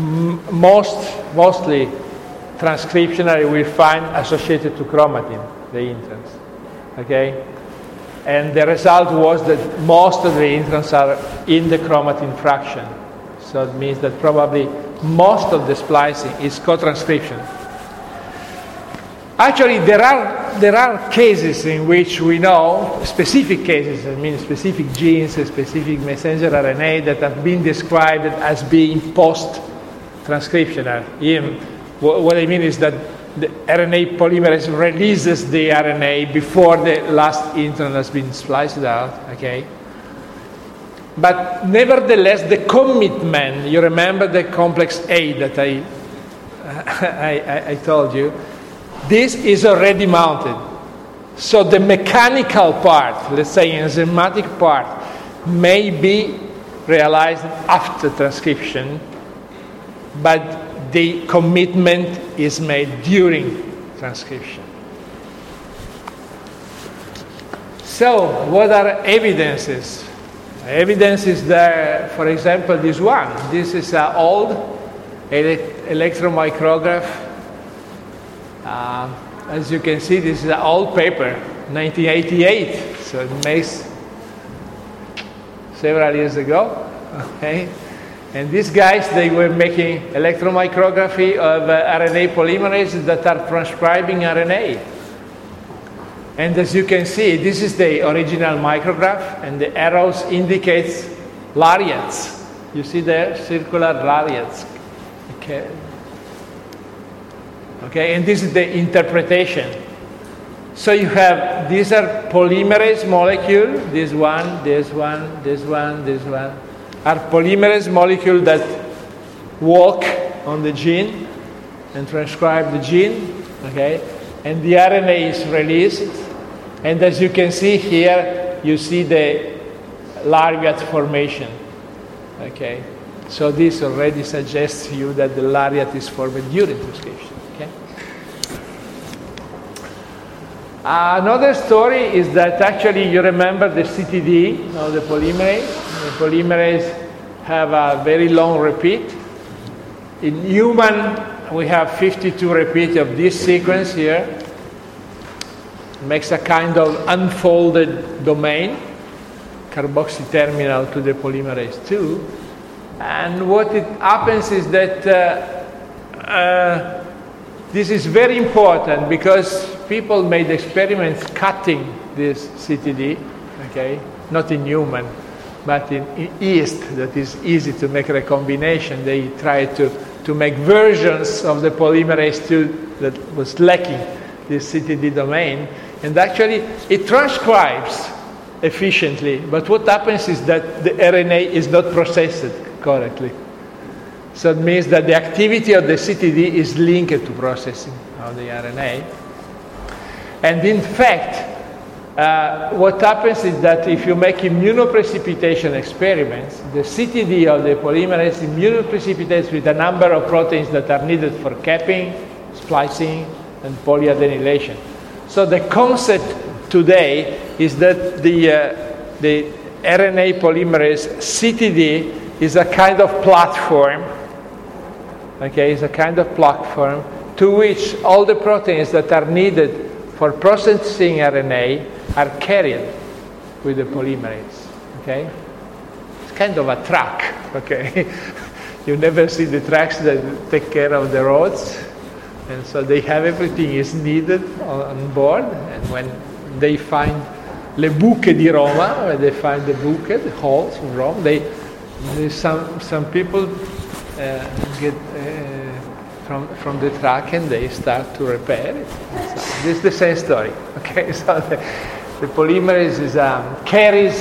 mostly transcriptional, I will find associated to chromatin the introns. Okay. And the result was that most of the introns are in the chromatin fraction. So it means that probably most of the splicing is co-transcription. Actually, there are cases in which we know, specific cases, specific genes, specific messenger RNA that have been described as being post-transcriptional. What I mean is that the RNA polymerase releases the RNA before the last intron has been spliced out, okay? But nevertheless, the commitment, you remember the complex A that I told you, this is already mounted. So the mechanical part, let's say enzymatic part, may be realized after transcription, but the commitment is made during transcription. So what are evidences? Evidence is there, for example, this one. This is an old electromicrograph. As you can see, this is an old paper, 1988, so it makes several years ago. Okay, and these guys, they were making electromicrography of RNA polymerases that are transcribing RNA. And as you can see, this is the original micrograph, and the arrows indicates lariats. You see there, circular lariats. Okay, and this is the interpretation. So you have, these are polymerase molecule, this one, this one, this one, this one, are polymerase molecule that walk on the gene and transcribe the gene, okay? And the RNA is released. And as you can see here, you see the lariat formation, okay? So this already suggests to you that the lariat is formed during transcription. Another story is that actually you remember the CTD, the polymerase. The polymerase have a very long repeat. In human, we have 52 repeats of this sequence here. It makes a kind of unfolded domain, carboxy terminal to the polymerase 2. And what it happens is that this is very important because people made experiments cutting this CTD, okay, not in human, but in yeast that is easy to make recombination. They tried to make versions of the polymerase 2 that was lacking this CTD domain, and actually it transcribes efficiently, but what happens is that the RNA is not processed correctly. So it means that the activity of the CTD is linked to processing of the RNA. And in fact, what happens is that if you make immunoprecipitation experiments, the CTD of the polymerase immunoprecipitates with a number of proteins that are needed for capping, splicing, and polyadenylation. So the concept today is that the RNA polymerase CTD is a kind of platform, okay, is a kind of platform to which all the proteins that are needed for processing RNA are carried with the polymerase, okay? It's kind of a truck, okay? You never see the trucks that take care of the roads, and so they have everything is needed on board, and when they find le buche di Roma, when they find the buche, the holes in Rome, some people get from the truck and they start to repair it. So this is the same story. Okay, so the polymerase carries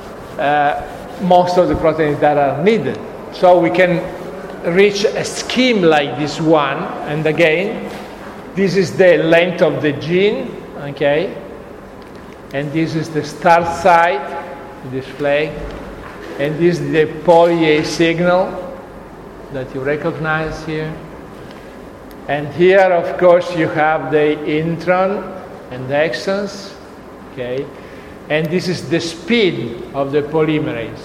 most of the proteins that are needed. So we can reach a scheme like this one, and again, this is the length of the gene, okay, and this is the start site, this flag, and this is the poly-A signal that you recognize here. And here, of course, you have the intron and the exons, okay? And this is the speed of the polymerase.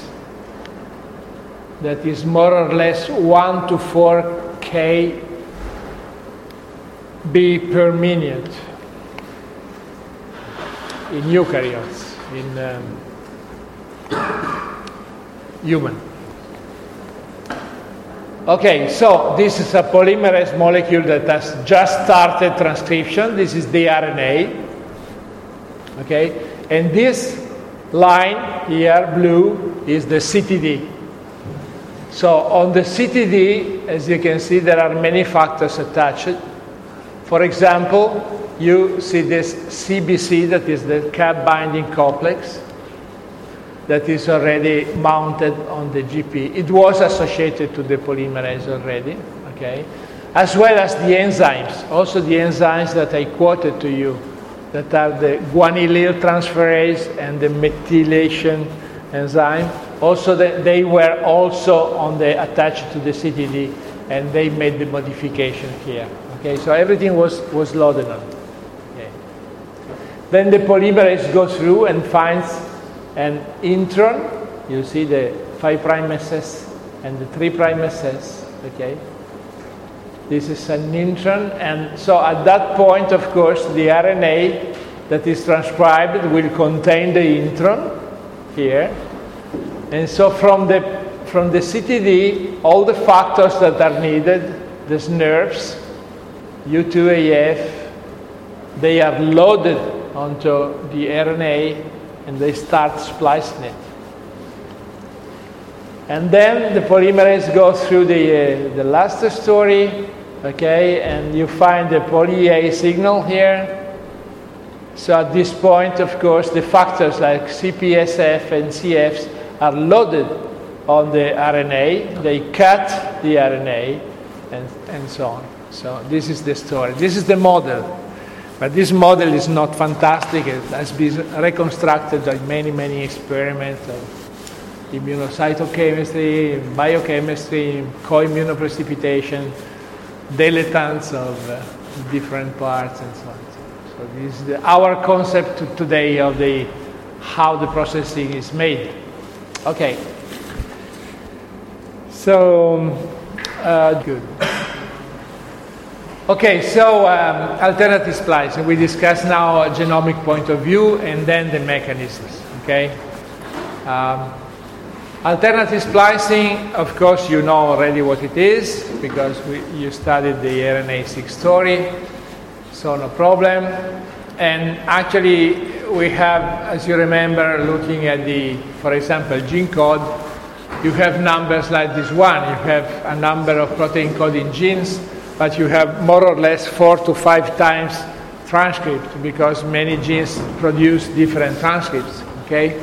That is more or less 1 to 4 kb per minute in eukaryotes, in human. Okay, so this is a polymerase molecule that has just started transcription. This is the RNA. Okay, and this line here, blue, is the CTD. So on the CTD, as you can see, there are many factors attached. For example, you see this CBC, that is the cap binding complex, that is already mounted on the GP. It was associated to the polymerase already, okay? As well as the enzymes, also the enzymes that I quoted to you, that are the guanylyl transferase and the methylation enzyme. Also, they were also attached to the CTD, and they made the modification here. Okay, so everything was loaded on. Okay. Then the polymerase goes through and finds an intron. You see the 5' SS and the 3' SS. Okay. This is an intron, and so at that point, of course, the RNA that is transcribed will contain the intron here. And so from the CTD, all the factors that are needed, the SNRPs, U2AF, they are loaded onto the RNA and they start splicing it. And then the polymerase goes through the last story, okay, and you find the poly-A signal here. So at this point, of course, the factors like CPSF and CFs are loaded on the RNA. They cut the RNA and so on. So this is the story. This is the model. But this model is not fantastic. It has been reconstructed by many, many experiments of immunocytochemistry, biochemistry, co-immunoprecipitation, dilettantes of different parts and so on. So this is our concept today of how the processing is made. Okay. So, good. Okay, so alternative splicing. We discussed now a genomic point of view and then the mechanisms, okay? Alternative splicing, of course, you know already what it is because you studied the RNA-seq story, so no problem. And actually, we have, as you remember, looking at the, for example, gene code, you have numbers like this one. You have a number of protein coding genes, but you have more or less 4 to 5 times transcript because many genes produce different transcripts, okay?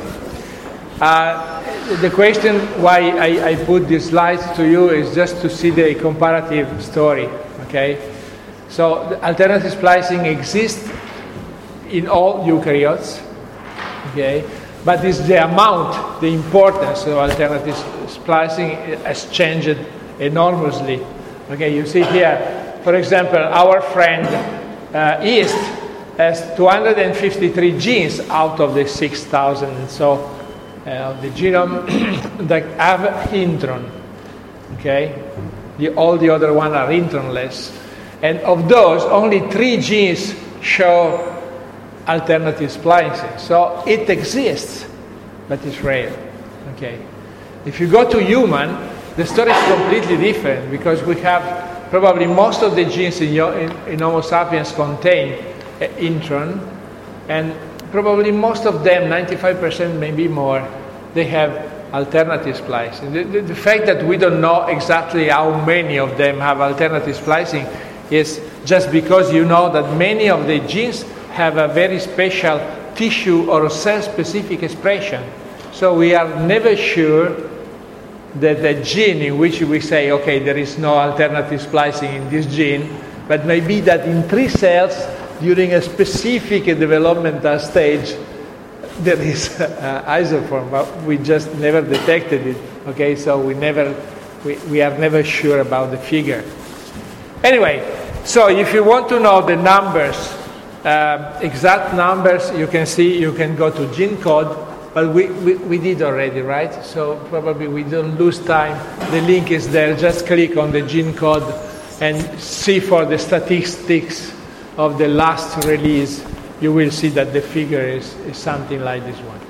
The question why I put these slides to you is just to see the comparative story, okay? So the alternative splicing exists in all eukaryotes, okay? But it's the amount, the importance of alternative splicing has changed enormously. Okay, you see here, for example, our friend yeast has 253 genes out of the 6,000 and so of the genome that have intron. Okay, all the other ones are intronless, and of those, only 3 genes show alternative splicing. So it exists, but it's rare. Okay, if you go to human, the story is completely different because we have probably most of the genes in Homo sapiens contain intron, and probably most of them, 95%, maybe more, they have alternative splicing. The fact that we don't know exactly how many of them have alternative splicing is just because you know that many of the genes have a very special tissue or cell-specific expression. So we are never sure that the gene in which we say, okay, there is no alternative splicing in this gene, but maybe that in 3 cells during a specific developmental stage there is isoform, but we just never detected it. Okay, so we are never sure about the figure. Anyway, so if you want to know the numbers, exact numbers, you can go to gene code. But we did already, right? So probably we don't lose time. The link is there. Just click on the gene code and see for the statistics of the last release. You will see that the figure is something like this one.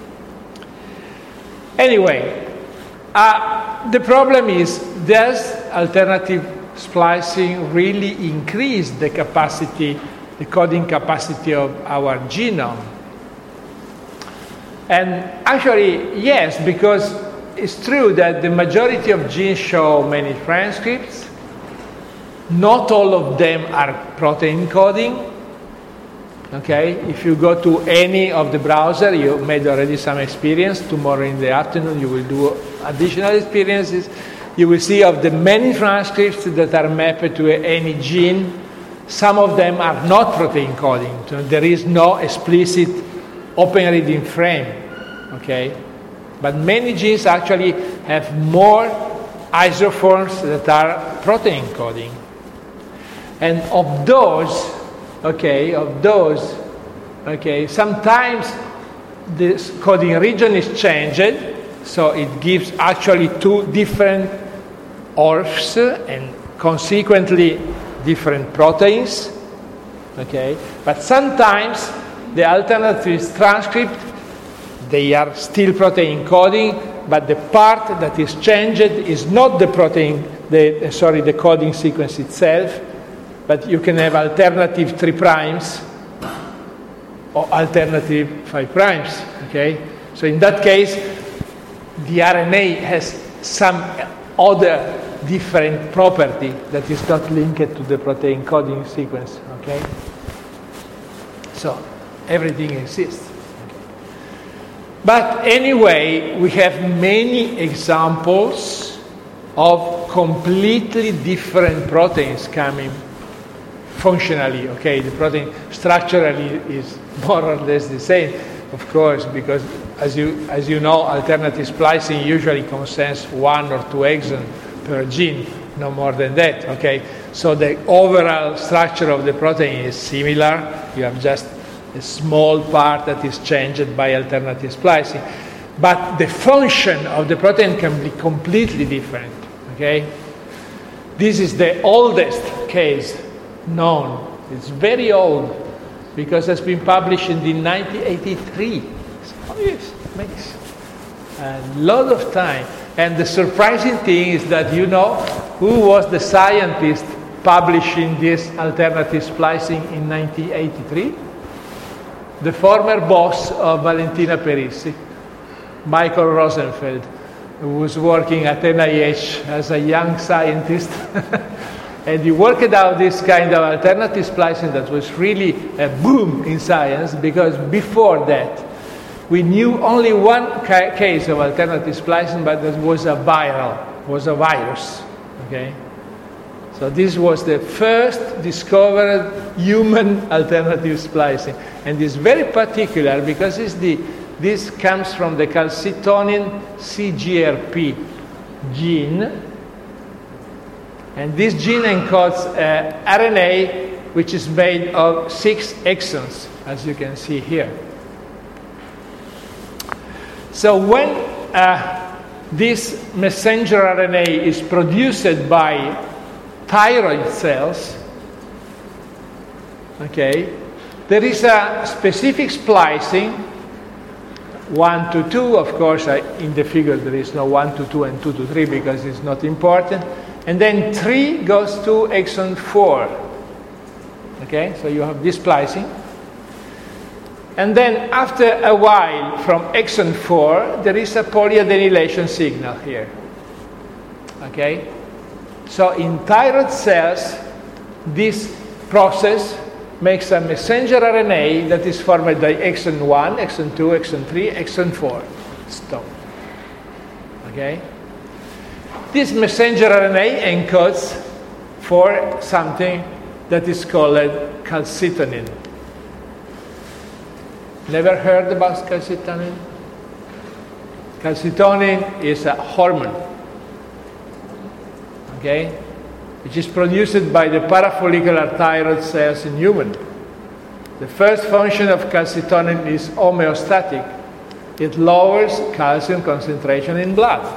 Anyway, the problem is, does alternative splicing really increase the capacity, the coding capacity of our genome? And actually, yes, because it's true that the majority of genes show many transcripts. Not all of them are protein coding. Okay, if you go to any of the browser, you made already some experience. Tomorrow in the afternoon, you will do additional experiences. You will see of the many transcripts that are mapped to any gene, some of them are not protein coding. So there is no explicit open reading frame, okay? But many genes actually have more isoforms that are protein coding. And of those, sometimes this coding region is changed, so it gives actually 2 different ORFs and consequently different proteins, okay? But sometimes the alternative transcript, they are still protein coding, but the part that is changed is not the protein, the coding sequence itself, but you can have alternative 3' or alternative 5', okay? So in that case, the RNA has some other different property that is not linked to the protein coding sequence, okay? So everything exists. Okay. But anyway, we have many examples of completely different proteins coming functionally, okay? The protein structurally is more or less the same, of course, because as you know, alternative splicing usually concerns 1 or 2 exons per gene, no more than that, okay? So the overall structure of the protein is similar. You have just a small part that is changed by alternative splicing. But the function of the protein can be completely different. Okay? This is the oldest case known. It's very old because it's been published in 1983. So it makes a lot of time. And the surprising thing is that you know who was the scientist publishing this alternative splicing in 1983? The former boss of Valentina Perissi, Michael Rosenfeld, who was working at NIH as a young scientist. And he worked out this kind of alternative splicing that was really a boom in science, because before that, we knew only one case of alternative splicing, but that was a virus. Okay? So this was the first discovered human alternative splicing. And it's very particular because this comes from the calcitonin CGRP gene. And this gene encodes RNA which is made of 6 exons, as you can see here. So when this messenger RNA is produced by thyroid cells, okay, there is a specific splicing, 1 to 2, of course, in the figure there is no 1 to 2 and 2 to 3 because it's not important, and then 3 goes to exon 4, okay, so you have this splicing. And then after a while, from exon 4, there is a polyadenylation signal here. Okay? So in thyroid cells, this process makes a messenger RNA that is formed by exon 1, exon 2, exon 3, exon 4. Stop. Okay? This messenger RNA encodes for something that is called calcitonin. Never heard about calcitonin? Calcitonin is a hormone, okay, which is produced by the parafollicular thyroid cells in humans. The first function of calcitonin is homeostatic. It lowers calcium concentration in blood.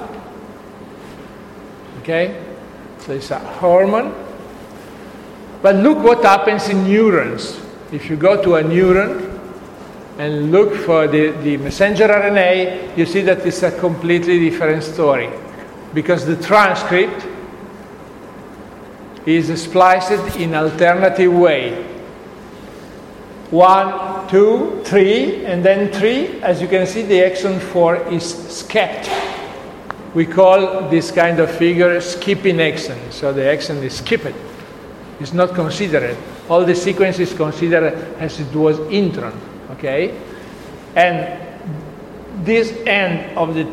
Okay, so it's a hormone. But look what happens in neurons. If you go to a neuron and look for the messenger RNA, you see that it's a completely different story, because the transcript is spliced in alternative way. 1, 2, 3, and then 3, as you can see, the exon 4 is skipped. We call this kind of figure skipping exon. So the exon is skipped. It's not considered. All the sequence is considered as it was intron. Okay, and this end of the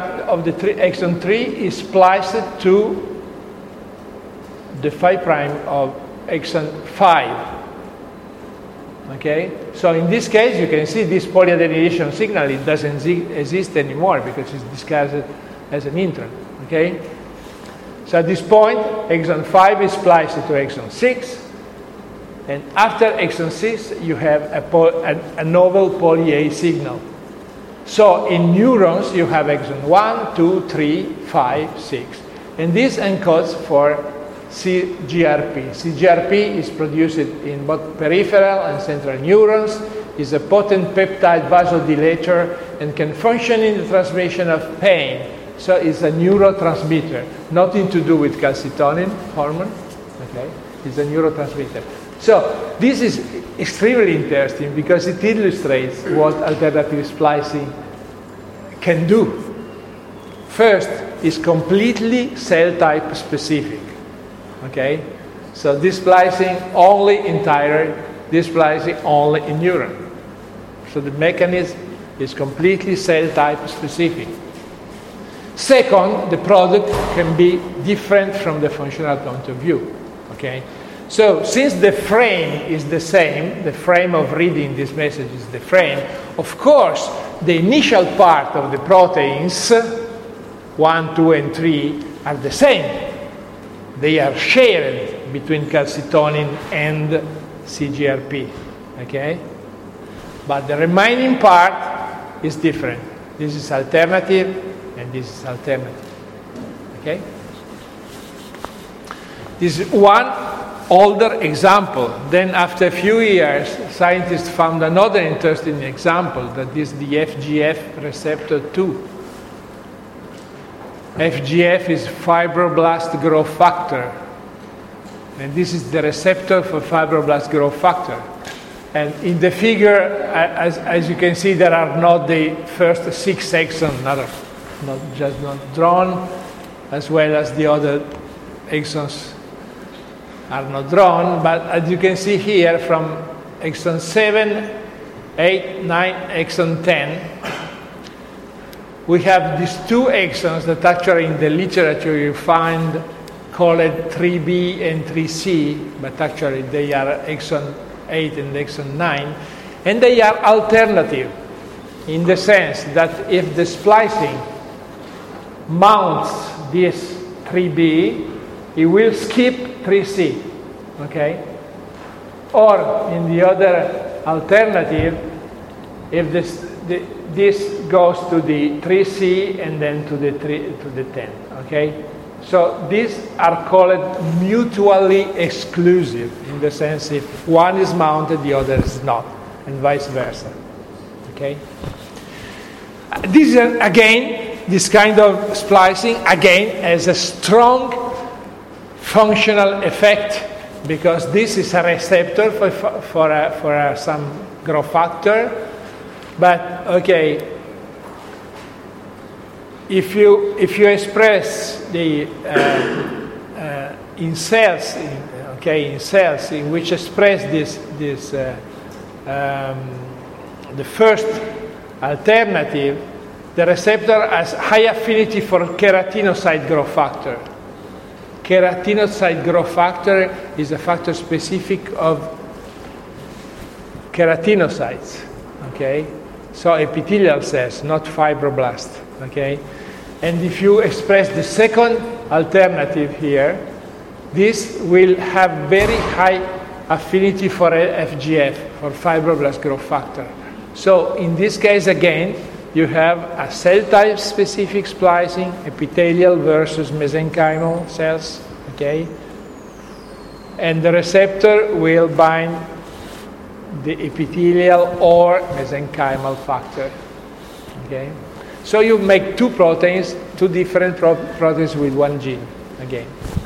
exon 3 is spliced to the 5' of exon 5. Okay, so in this case you can see this polyadenylation signal, it doesn't exist anymore because it's discussed as an intron. Okay, so at this point exon 5 is spliced to exon 6. And after exon 6, you have a novel poly-A signal. So in neurons, you have exon 1, 2, 3, 5, 6. And this encodes for CGRP. CGRP is produced in both peripheral and central neurons, is a potent peptide vasodilator, and can function in the transmission of pain. So it's a neurotransmitter. Nothing to do with calcitonin hormone. Okay? It's a neurotransmitter. So this is extremely interesting because it illustrates what alternative splicing can do. First, it's completely cell type specific. Okay? So this splicing only in thyroid, this splicing only in neuron. So the mechanism is completely cell type specific. Second, the product can be different from the functional point of view. Okay? So since the frame is the same, the frame of reading this message is the frame, of course, the initial part of the proteins, 1, 2, and 3, are the same. They are shared between calcitonin and CGRP, okay? But the remaining part is different. This is alternative, and this is alternative, okay? This is one older example. Then after a few years, scientists found another interesting example, that is the FGF receptor 2. FGF is fibroblast growth factor. And this is the receptor for fibroblast growth factor. And in the figure, as you can see, there are not the first 6 exons, not drawn, as well as the other exons are not drawn. But as you can see here, from exon 7, 8, 9, exon 10, we have these 2 exons that actually in the literature you find called 3B and 3C, but actually they are exon 8 and exon 9, and they are alternative in the sense that if the splicing mounts this 3B, it will skip 3C, okay? Or in the other alternative, if this goes to the 3C and then to the 10, okay? So these are called mutually exclusive in the sense if one is mounted, the other is not, and vice versa. Okay? This is, again, this kind of splicing, again, has a strong functional effect because this is a receptor for some growth factor. But, okay, if you express the in cells, in cells in which express the first alternative, the receptor has high affinity for keratinocyte growth factor. Keratinocyte growth factor is a factor specific of keratinocytes. Okay, so epithelial cells, not fibroblasts. Okay, and if you express the second alternative here, this will have very high affinity for FGF, for fibroblast growth factor. So in this case, again, you have a cell type specific splicing, epithelial versus mesenchymal cells, okay? And the receptor will bind the epithelial or mesenchymal factor, okay? So you make 2 proteins, 2 different proteins with 1 gene, again.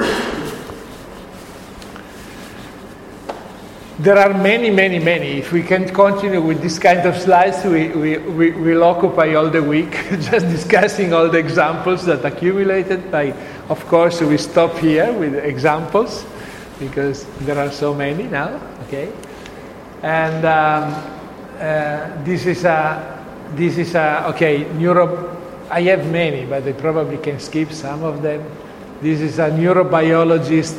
There are many. If we can continue with this kind of slides, we'll occupy all the week just discussing all the examples that accumulated. Of course, we stop here with examples because there are so many now, okay? And this is I have many, but I probably can skip some of them. This is a neurobiologist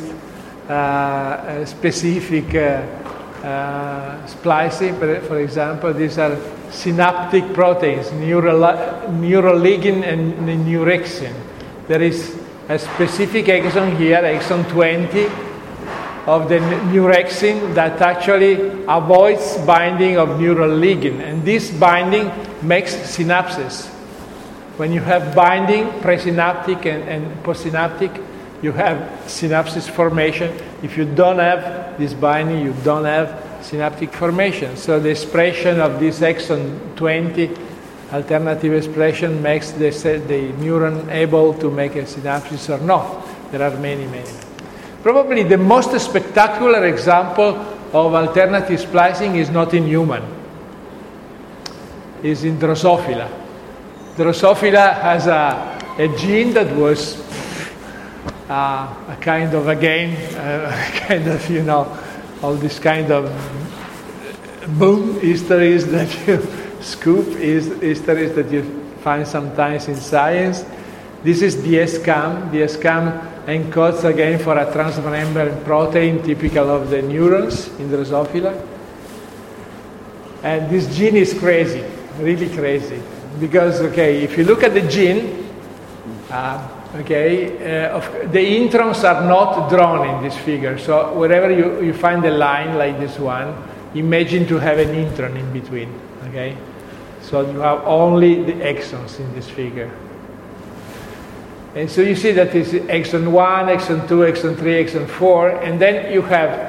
specific splicing, for example. These are synaptic proteins, neuroligin and neurexin. There is a specific exon here, exon 20, of the neurexin that actually avoids binding of neuroligin, and this binding makes synapses. When you have binding, presynaptic and postsynaptic, you have synapses formation. If you don't have this binding, you don't have synaptic formation. So the expression of this exon 20 alternative expression makes the neuron able to make a synapsis or not. There are many. Probably the most spectacular example of alternative splicing is not in human. It's in Drosophila. Drosophila has a gene that was a kind of, again, all this kind of boom histories that you scoop, histories that you find sometimes in science. This is DSCAM. DSCAM encodes again for a transmembrane protein typical of the neurons in Drosophila. And this gene is crazy, really crazy. Because, if you look at the gene, the introns are not drawn in this figure. So wherever you find a line like this one, imagine to have an intron in between, okay? So you have only the exons in this figure. And so you see that it's exon 1, exon 2, exon 3, exon 4, and then you have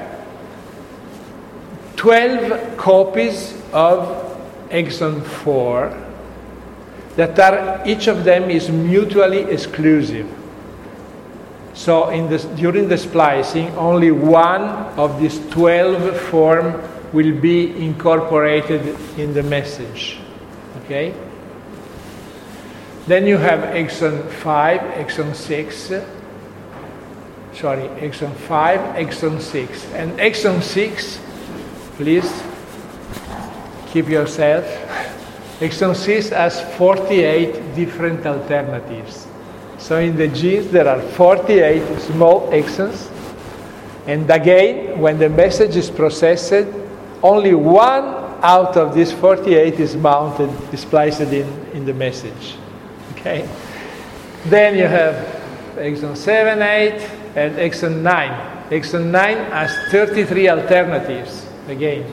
12 copies of exon 4 that are, each of them is mutually exclusive. So during the splicing, only one of these 12 forms will be incorporated in the message. Okay? Then you have exon 5, exon 6, exon 5, exon 6. And exon 6, please keep yourself. Exon 6 has 48 different alternatives. So in the genes there are 48 small exons. And again, when the message is processed, only one out of these 48 is mounted, spliced in the message. Okay? Then you have exon 7, 8, and exon 9. Exon 9 has 33 alternatives, again.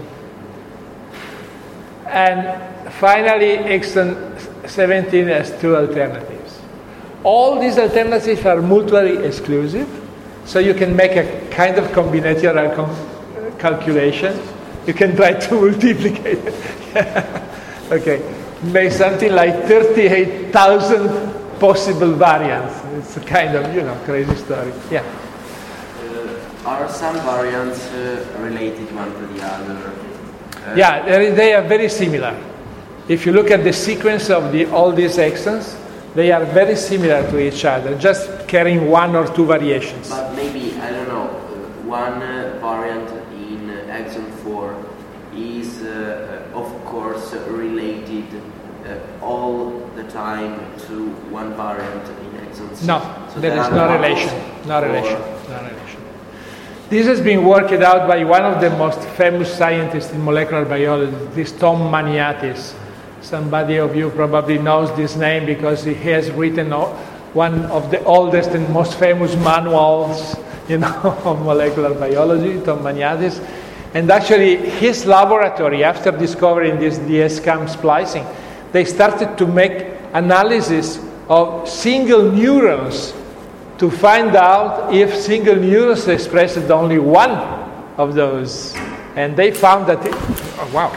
And finally, exon 17 has 2 alternatives. All these alternatives are mutually exclusive, so you can make a kind of combinatorial calculation. You can try to multiplicate it. Okay, make something like 38,000 possible variants. It's a kind of, crazy story. Yeah. Are some variants related one to the other? Yeah, they are very similar. If you look at the sequence of all these exons, they are very similar to each other, just carrying 1 or 2 variations. But maybe, I don't know, one variant in exon 4 is, of course, related all the time to one variant in exon 6. No, so there is no relation. No relation. This has been worked out by one of the most famous scientists in molecular biology, this Tom Maniatis. Somebody of you probably knows this name because he has written one of the oldest and most famous manuals, of molecular biology, Tom Maniatis. And actually, his laboratory, after discovering this dsCAM splicing, they started to make analysis of single neurons to find out if single neurons expressed only one of those. And they found that, oh wow.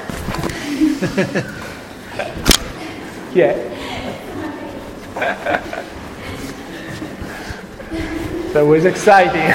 Yeah. So it was exciting.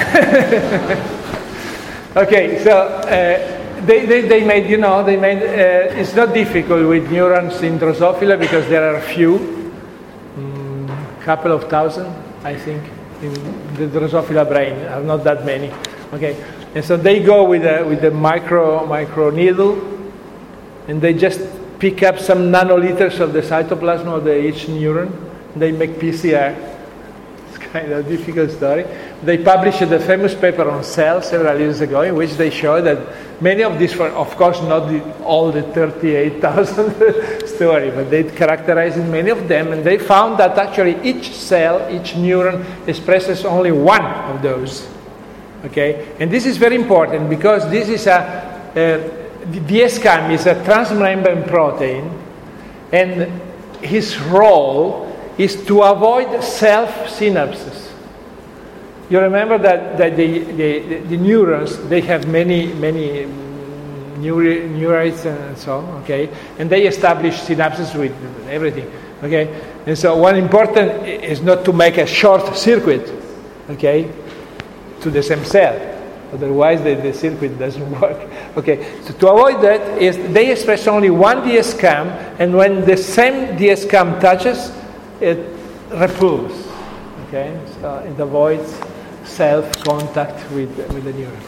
Okay, so they made, it's not difficult with neurons in Drosophila because there are few, couple of thousand, I think, in the Drosophila brain. Are not that many. Okay, and so they go with the micro needle, and they just pick up some nanoliters of the cytoplasm of each neuron. They make PCR. It's kind of a difficult story. They published a famous paper on Cell several years ago in which they show that many of these, of course not all the 38,000 story, but they characterized many of them, and they found that actually each cell, each neuron expresses only one of those. Okay, and this is very important because this is the dsCAM is a transmembrane protein, and his role is to avoid self-synapses. You remember that the neurons, they have many neurites and so on, okay? And they establish synapses with everything, okay? And so one important is not to make a short circuit, okay, to the same cell. Otherwise, the circuit doesn't work. Okay, so to avoid that, is they express only one dsCAM, and when the same dsCAM touches, it repulses. Okay, so it avoids self-contact with the neuron.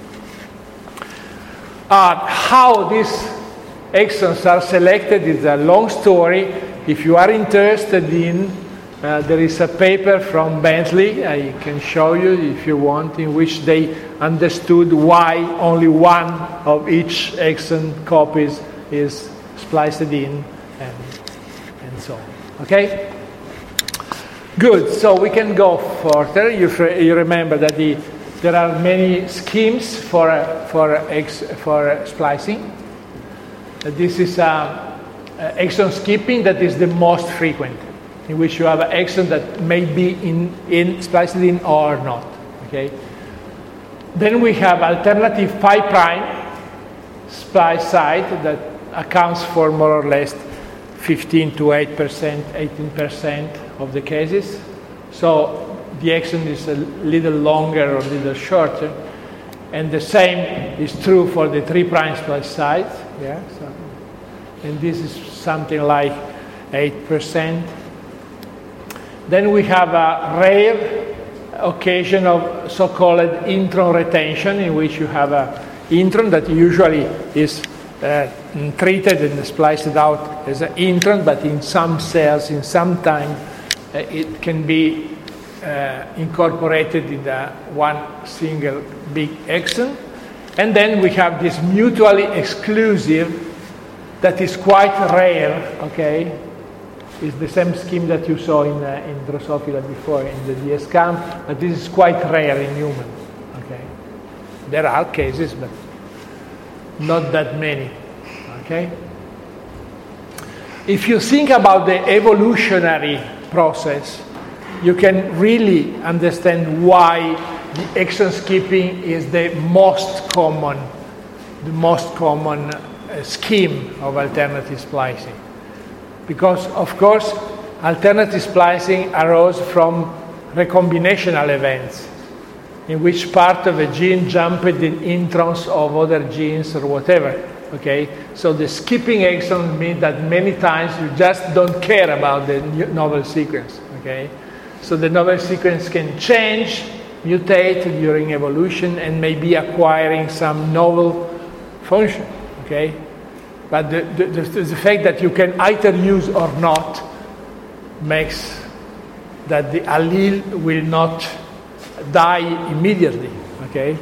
How these exons are selected is a long story. If you are interested in, there is a paper from Bentley, I can show you if you want, in which they understood why only one of each exon copies is spliced in, and so on. Okay? Good, so we can go further. You remember that there are many schemes for splicing. This is exon skipping that is the most frequent. in which you have an exon that may be spliced in or not. Okay. Then we have alternative 5' splice site that accounts for more or less 15 to 8%, 18% of the cases. So the exon is a little longer or a little shorter. And the same is true for the 3' splice site. Yeah, so, and this is something like 8%. Then we have a rare occasion of so-called intron retention, in which you have an intron that usually is treated and spliced out as an intron, but in some cells, in some time, it can be incorporated in one single big exon. And then we have this mutually exclusive that is quite rare, okay? It's the same scheme that you saw in Drosophila before, in the DS-CAM, but this is quite rare in human, okay? There are cases, but not that many, okay? If you think about the evolutionary process, you can really understand why the exon skipping is the most common scheme of alternative splicing. Because, of course, alternative splicing arose from recombinational events, in which part of a gene jumped in introns of other genes or whatever. Okay, so the skipping exons mean that many times you just don't care about the novel sequence. Okay, so the novel sequence can change, mutate during evolution, and maybe acquiring some novel function. Okay. But the fact that you can either use or not makes that the allele will not die immediately, okay?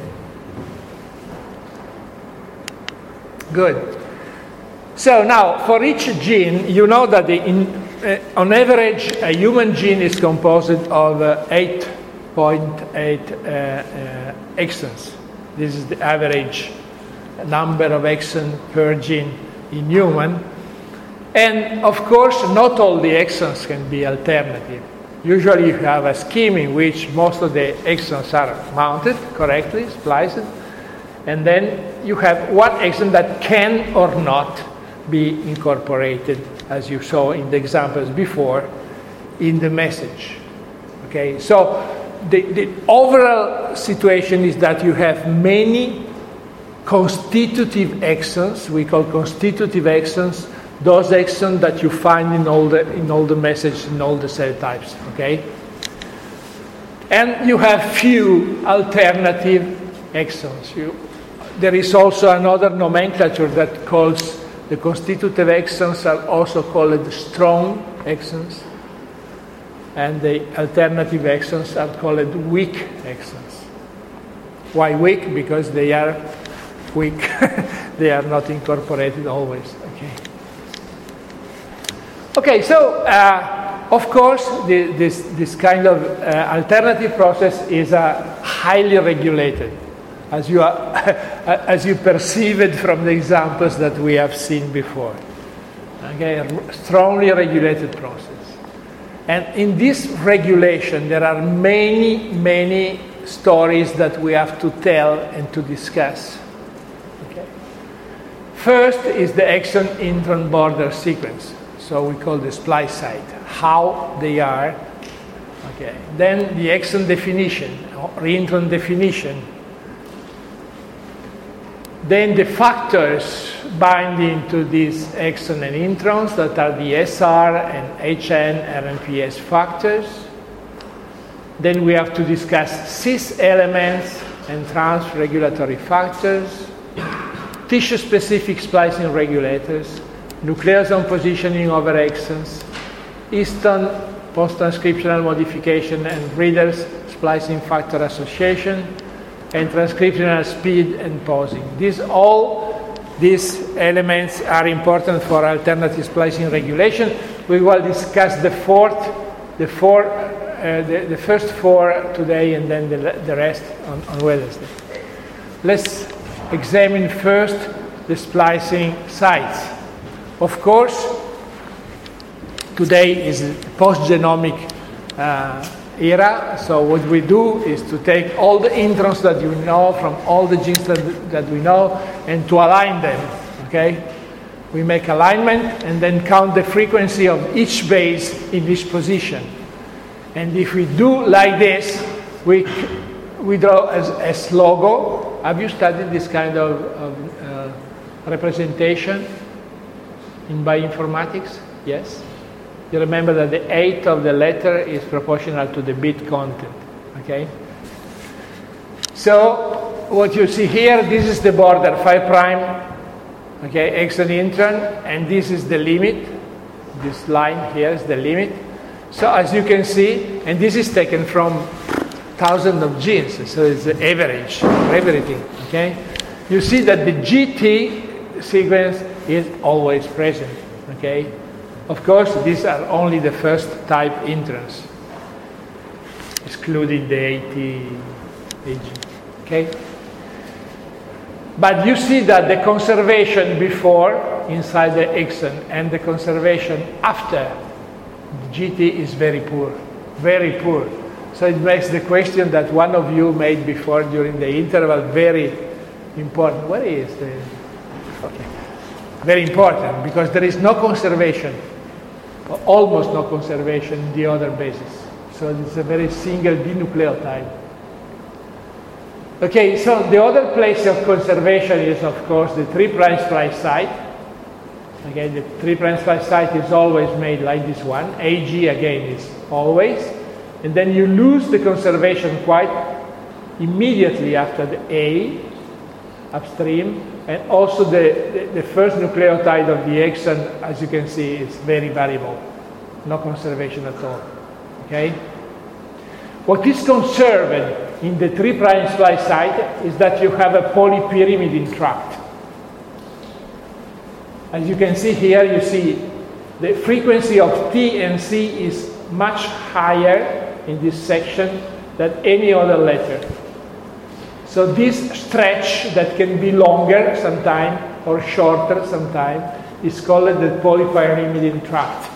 Good. So now, for each gene, you know that on average, a human gene is composed of 8.8 exons. This is the average number of exons per gene in human. And of course, not all the exons can be alternative. Usually you have a scheme in which most of the exons are mounted correctly, spliced, and then you have one exon that can or not be incorporated, as you saw in the examples before, in the message. Okay, so the overall situation is that you have many constitutive exons. We call constitutive exons those exons that you find in all the messages, in all the cell types. Okay, and you have few alternative exons. There is also another nomenclature that calls the constitutive exons are also called strong exons, and the alternative exons are called weak exons. Why weak? Because they are weak. They are not incorporated always. Okay, so of course this kind of alternative process is highly regulated, as you perceive it from the examples that we have seen before. Okay, a strongly regulated process. And in this regulation there are many stories that we have to tell and to discuss. First is the exon intron border sequence, so we call the splice site, how they are. Okay. Then the exon definition, or intron definition. Then the factors binding to these exon and introns, that are the SR and HN RNPS factors. Then we have to discuss cis elements and trans-regulatory factors, tissue-specific splicing regulators, nucleosome positioning over exons, histone post-transcriptional modification and readers splicing factor association, and transcriptional speed and pausing. These elements are important for alternative splicing regulation. We will discuss the first four today, and then the rest on Wednesday. Let's examine first the splicing sites. Of course, today is post-genomic era. So what we do is to take all the introns that you know from all the genes that we know and to align them, okay? We make alignment and then count the frequency of each base in each position. And if we do like this, we draw as logo. Have you studied this kind of representation in bioinformatics? Yes? You remember that the 8 of the letter is proportional to the bit content, okay? So what you see here, this is the border, 5 prime, okay, exon intron, and this is the limit. This line here is the limit. So as you can see, and this is taken from thousands of genes, so it's the average of everything, okay? You see that the GT sequence is always present, okay? Of course, these are only the first type introns, excluding the 80 AG, okay? But you see that the conservation before inside the exon and the conservation after the GT is very poor, very poor. So it makes the question that one of you made before during the interval very important. Where is the... Okay. Very important, because there is no conservation, or almost no conservation in the other bases. So it's a very single dinucleotide. Okay, so the other place of conservation is, of course, the 3' splice site. Okay, the 3' splice site is always made like this one. AG, again, is always. And then you lose the conservation quite immediately after the A, upstream. And also the first nucleotide of the exon, as you can see, is very variable. No conservation at all. Okay? What is conserved in the 3' splice site is that you have a polypyrimidine tract. As you can see here, you see the frequency of T and C is much higher in this section than any other letter. So this stretch that can be longer sometime or shorter sometime is called the polypyrimidine tract.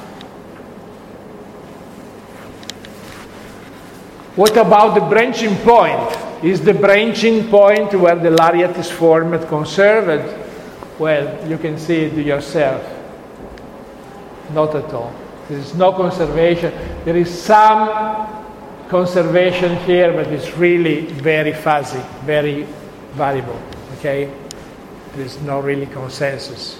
What about the branching point? Is the branching point where the lariat is formed conserved? Well, you can see it yourself. Not at all. There is no conservation. There is some conservation here, but it's really very fuzzy, very variable, okay? There is no really consensus.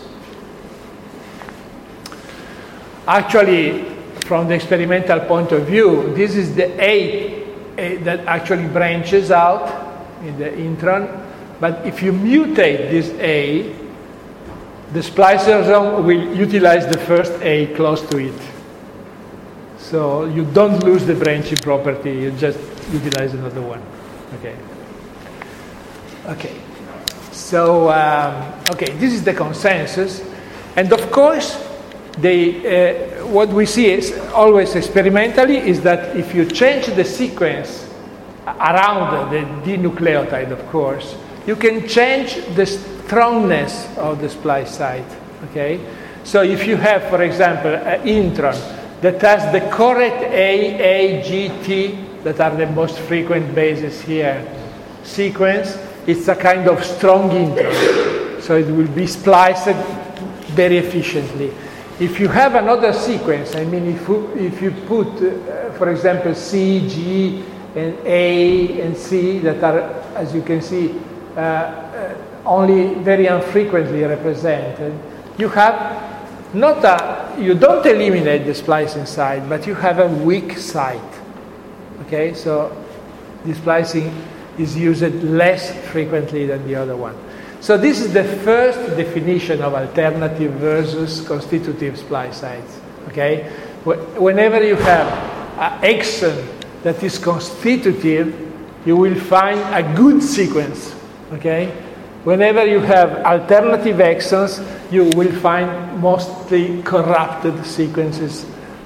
Actually, from the experimental point of view, this is the A that actually branches out in the intron, but if you mutate this A, the spliceosome will utilize the first A close to it. So you don't lose the branching property, you just utilize another one. Okay. Okay. So, okay, this is the consensus. And of course, what we see is always experimentally is that if you change the sequence around the dinucleotide, of course, you can change the strongness of the splice site. Okay? So if you have, for example, an intron that has the correct A, A, G, T, that are the most frequent bases here, sequence, it's a kind of strong intron. So it will be spliced very efficiently. If you have another sequence, I mean, if you put, for example, C, G, and A, and C, that are, as you can see, only very infrequently represented, you have not you don't eliminate the splicing site, but you have a weak site. Okay, so the splicing is used less frequently than the other one. So this is the first definition of alternative versus constitutive splice sites. Okay, whenever you have an exon that is constitutive, you will find a good sequence. Okay. Whenever you have alternative exons, you will find mostly corrupted sequences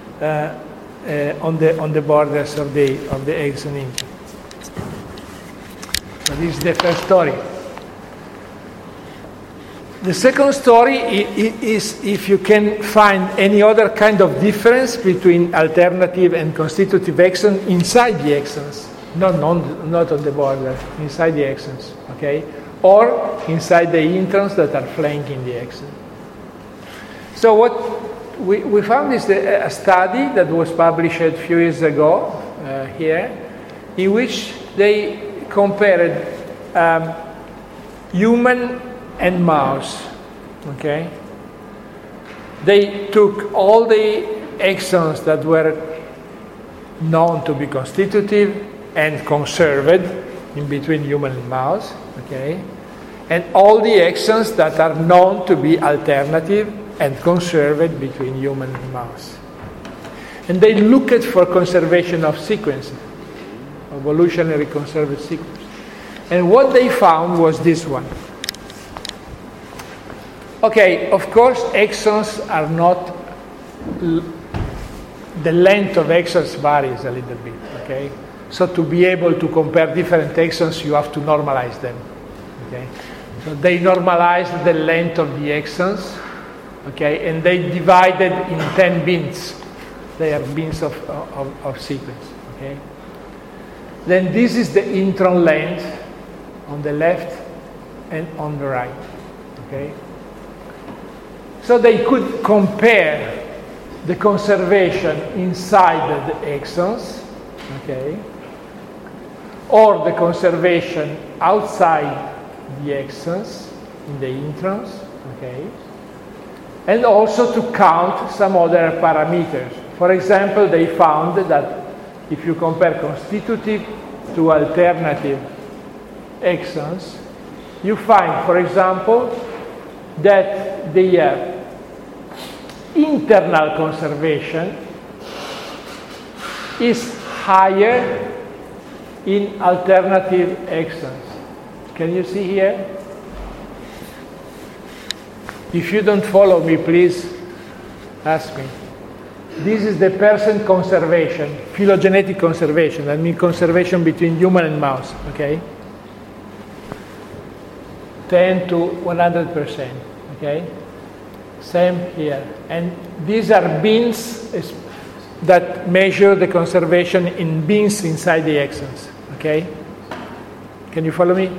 on the borders of the exon intron. So this is the first story. The second story is if you can find any other kind of difference between alternative and constitutive exon inside the exons, not on the border, inside the exons, okay? Or inside the introns that are flanking the exon. So what we found is a study that was published a few years ago here, in which they compared human and mouse, okay? They took all the exons that were known to be constitutive and conserved in between human and mouse, okay? And all the exons that are known to be alternative and conserved between human and mouse. And they looked for conservation of sequences, evolutionary conserved sequence. And what they found was this one. Okay, of course, exons are not, the length of exons varies a little bit, okay? So to be able to compare different exons, you have to normalize them, okay? So they normalized the length of the exons, okay, and they divided in 10 bins. They are bins of sequence, okay? Then this is the intron length on the left and on the right, okay? So they could compare the conservation inside the exons, okay, or the conservation outside the exons in the introns, okay, and also to count some other parameters. For example, they found that if you compare constitutive to alternative exons, you find, for example, that the internal conservation is higher in alternative exons. Can you see here? If you don't follow me, please ask me. This is the percent conservation, phylogenetic conservation. I mean conservation between human and mouse, okay? 10 to 100%, okay? Same here. And these are bins that measure the conservation in bins inside the exons, okay? Can you follow me?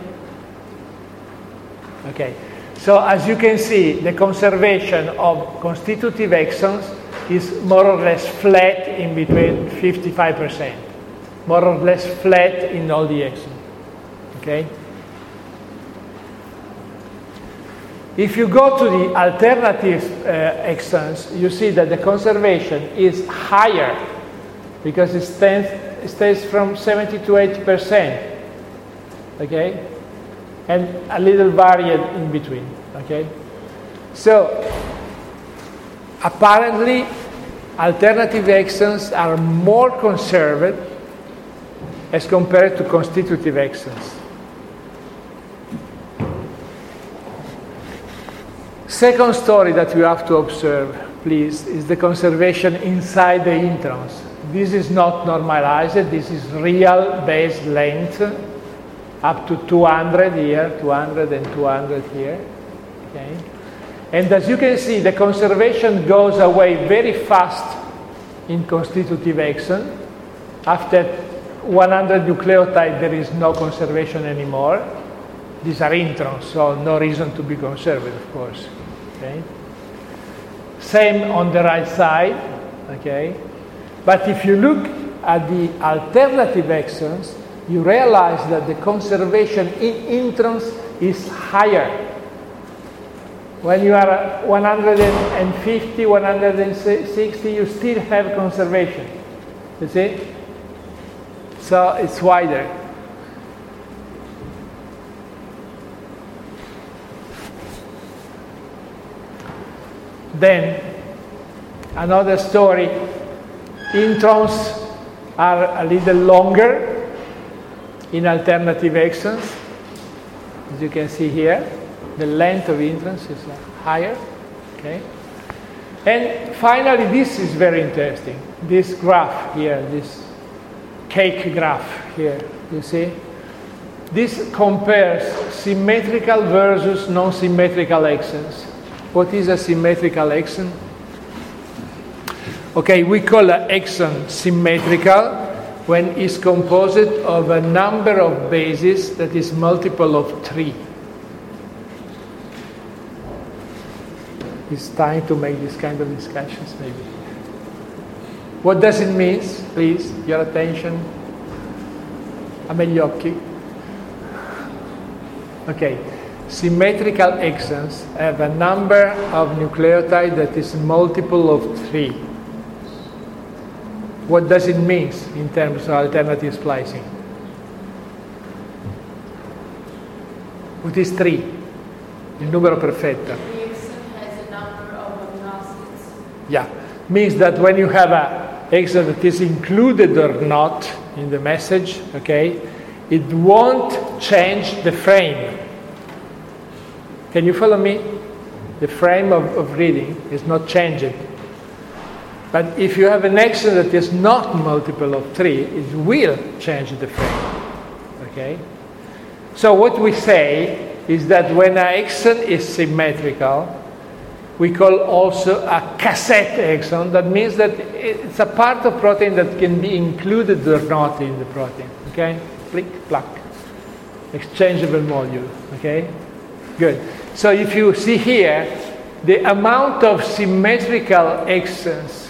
Okay. So as you can see, the conservation of constitutive exons is more or less flat in between 55%. More or less flat in all the exons, okay? If you go to the alternative exons, you see that the conservation is higher because it stays from 70 to 80%, okay? And a little varied in between, okay? So, apparently, alternative exons are more conserved as compared to constitutive exons. Second story that you have to observe, please, is the conservation inside the introns. This is not normalized, this is real base length, up to 200 here, 200 and 200 here, okay? And as you can see, the conservation goes away very fast in constitutive exon. After 100 nucleotide, there is no conservation anymore. These are introns, so no reason to be conserved, of course. Okay. Same on the right side, okay? But if you look at the alternative exons, you realize that the conservation in introns is higher. When you are at 150, 160, you still have conservation. You see? So it's wider. Then, another story, introns are a little longer in alternative exons. As you can see here, the length of introns is higher, okay? And finally, this is very interesting. This graph here, this cake graph here, you see? This compares symmetrical versus non-symmetrical exons. What is a symmetrical exon? Okay, we call an exon symmetrical when it's composed of a number of bases that is multiple of 3. It's time to make this kind of discussions, maybe. What does it mean? Please, your attention. A megli occhi. Okay. Symmetrical exons have a number of nucleotides that is multiple of 3. What does it mean in terms of alternative splicing? What is 3? Il numero perfetto. The exon has a number of amino acids. Yeah. Means that when you have a exon that is included or not in the message, okay, it won't change the frame. Can you follow me? The frame of reading is not changing. But if you have an exon that is not multiple of 3, it will change the frame. Okay? So what we say is that when an exon is symmetrical, we call also a cassette exon. That means that it's a part of protein that can be included or not in the protein. Okay? Flick, pluck. Exchangeable module. Okay? Good. So if you see here, the amount of symmetrical exons,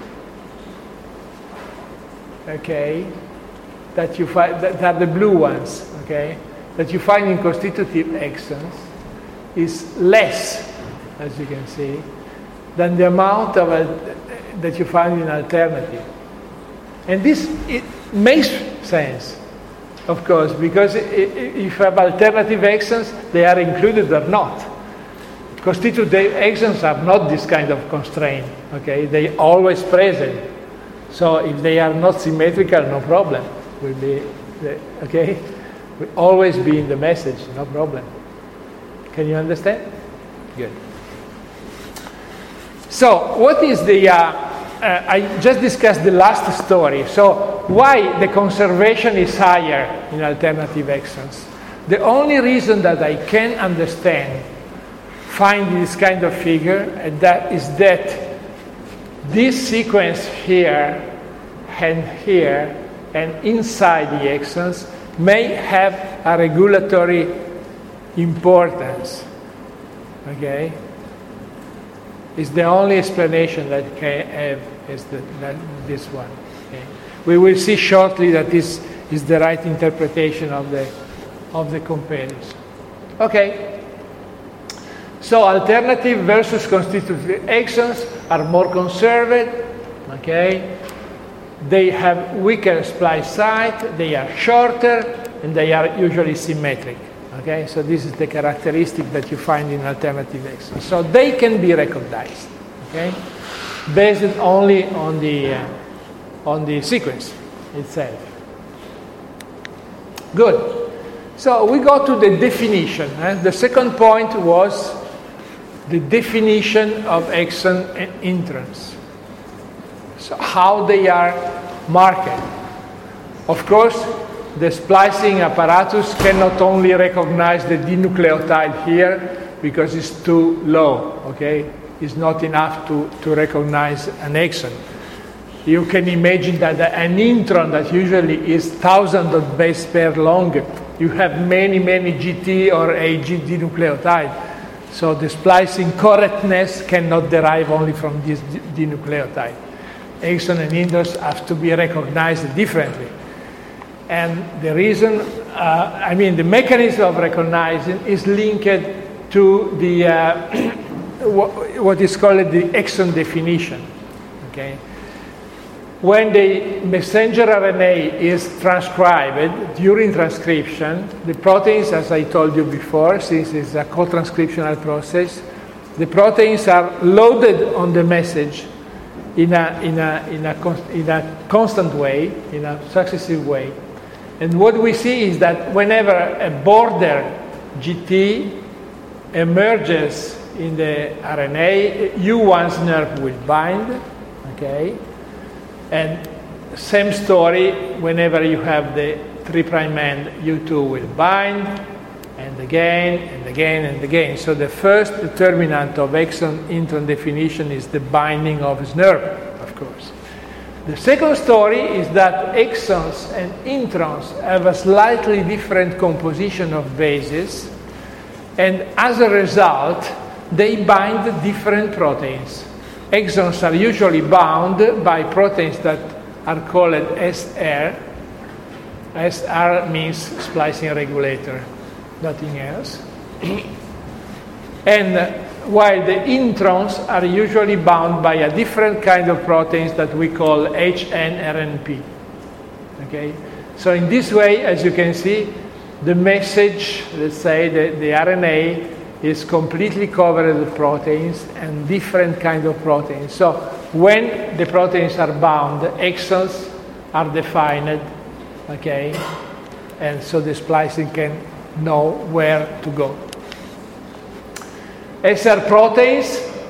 okay, that you find, that are the blue ones, okay, that you find in constitutive exons is less, as you can see, than the amount of that you find in alternative. And this, it makes sense, of course, because if you have alternative exons, they are included or not. Constitutive exons are not this kind of constraint, okay? They always present. So if they are not symmetrical, no problem. Will be, okay? Will always be in the message, no problem. Can you understand? Good. So what is the, I just discussed the last story. So why the conservation is higher in alternative exons? The only reason that I can understand finding this kind of figure and that is that this sequence here and inside the exons may have a regulatory importance. Okay? It's the only explanation that can have is this one. Okay? We will see shortly that this is the right interpretation of the comparison. Okay. So alternative versus constitutive exons are more conserved. Okay. They have weaker splice site. They are shorter, and they are usually symmetric. Okay, so this is the characteristic that you find in alternative exons. So they can be recognized, okay, based only on the sequence itself. Good. So we go to the definition. The second point was the definition of exon and introns. So how they are marked. Of course, the splicing apparatus cannot only recognize the dinucleotide here because it's too low, okay? It's not enough to recognize an exon. You can imagine that an intron that usually is thousands of base pair long, you have many GT or AG dinucleotide. So the splicing correctness cannot derive only from this dinucleotide. Exon and introns have to be recognized differently. And the reason, the mechanism of recognizing is linked to the what is called the exon definition. Okay, when the messenger RNA is transcribed during transcription, the proteins, as I told you before, since it's a co-transcriptional process, the proteins are loaded on the message in a constant way, in a successive way. And what we see is that whenever a border GT emerges in the RNA, U1's nerve will bind, okay? And same story whenever you have the 3' end U2 will bind, and again, and again, and again. So the first determinant of exon-intron definition is the binding of SNRP, of course. The second story is that exons and introns have a slightly different composition of bases, and as a result, they bind different proteins. Exons are usually bound by proteins that are called SR. SR means splicing regulator, nothing else. And while the introns are usually bound by a different kind of proteins that we call HNRNP. Okay? So in this way, as you can see, the message, let's say the RNA is completely covered with proteins and different kind of proteins. So when the proteins are bound, exons are defined, okay? And so the splicing can know where to go. SR proteins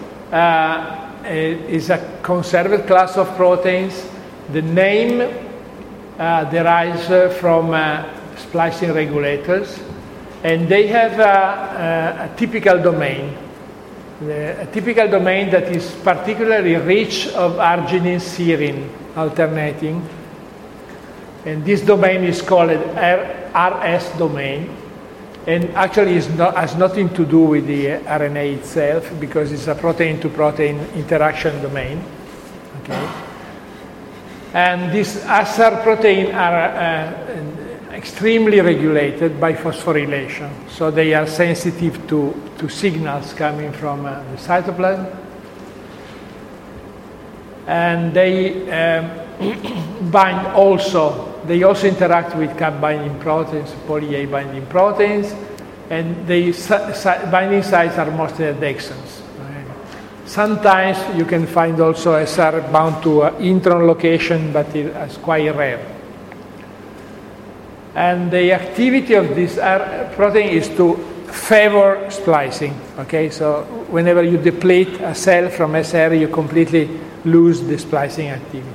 is a conserved class of proteins. The name derives from splicing regulators, and they have a typical domain. A typical domain that is particularly rich of arginine-serine alternating, and this domain is called RS domain. And actually has nothing to do with the RNA itself, because it's a protein-to-protein interaction domain. Okay? And these SR proteins are extremely regulated by phosphorylation. So they are sensitive to signals coming from the cytoplasm. And they bind also. They also interact with cap binding proteins, poly-A binding proteins, and the binding sites are mostly at exons. Right? Sometimes you can find also SR bound to an intron location, but it's quite rare. And the activity of this protein is to favor splicing. Okay, so whenever you deplete a cell from SR, you completely lose the splicing activity.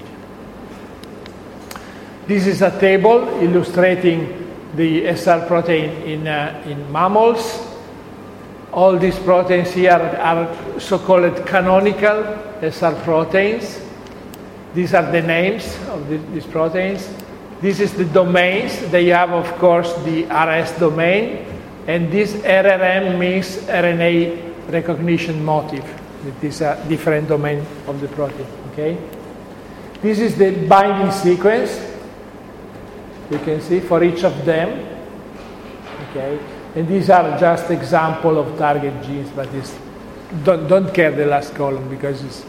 This is a table illustrating the SR protein in mammals. All these proteins here are so-called canonical SR proteins. These are the names of these proteins. This is the domains. They have, of course, the RS domain, and this RRM means RNA recognition motif. It is a different domain of the protein. Okay. This is the binding sequence. You can see for each of them, okay, and these are just example of target genes, but don't care the last column because it's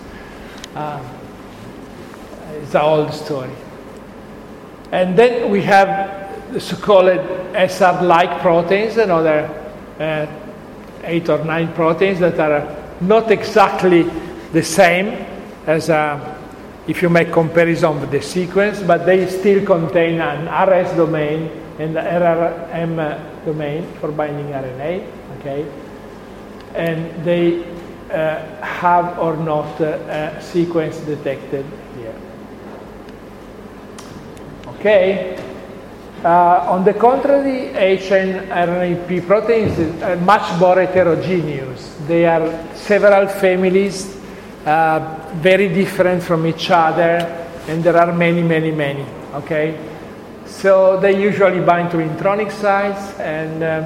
an old story. And then we have the so-called SR-like proteins, another 8 or 9 proteins that are not exactly the same as if you make comparison with the sequence, but they still contain an RS domain and the RRM domain for binding RNA, okay? And they have or not a sequence detected here. Okay. On the contrary, HNRNP proteins are much more heterogeneous. They are several families, very different from each other, and there are many, many, many, okay? So they usually bind to intronic sites, and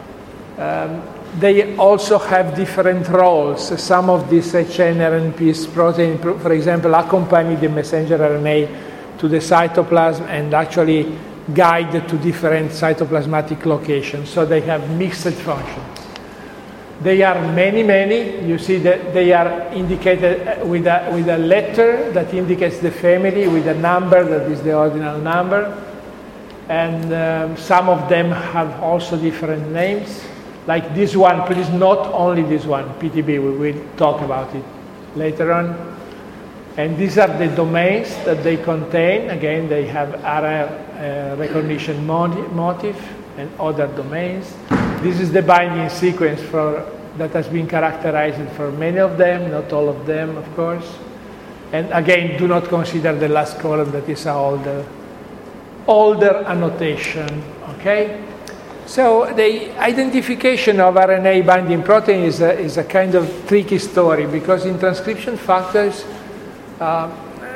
they also have different roles. Some of these HNRNP proteins, for example, accompany the messenger RNA to the cytoplasm and actually guide to different cytoplasmatic locations, so they have mixed functions. They are many, many. You see that they are indicated with a letter that indicates the family, with a number that is the ordinal number. And some of them have also different names. Like this one, please not only this one, PTB, we will talk about it later on. And these are the domains that they contain. Again, they have RR recognition motif and other domains. This is the binding sequence that has been characterized for many of them, not all of them, of course. And again, do not consider the last column, that is an older older annotation, okay? So the identification of RNA binding protein is a kind of tricky story, because in transcription factors are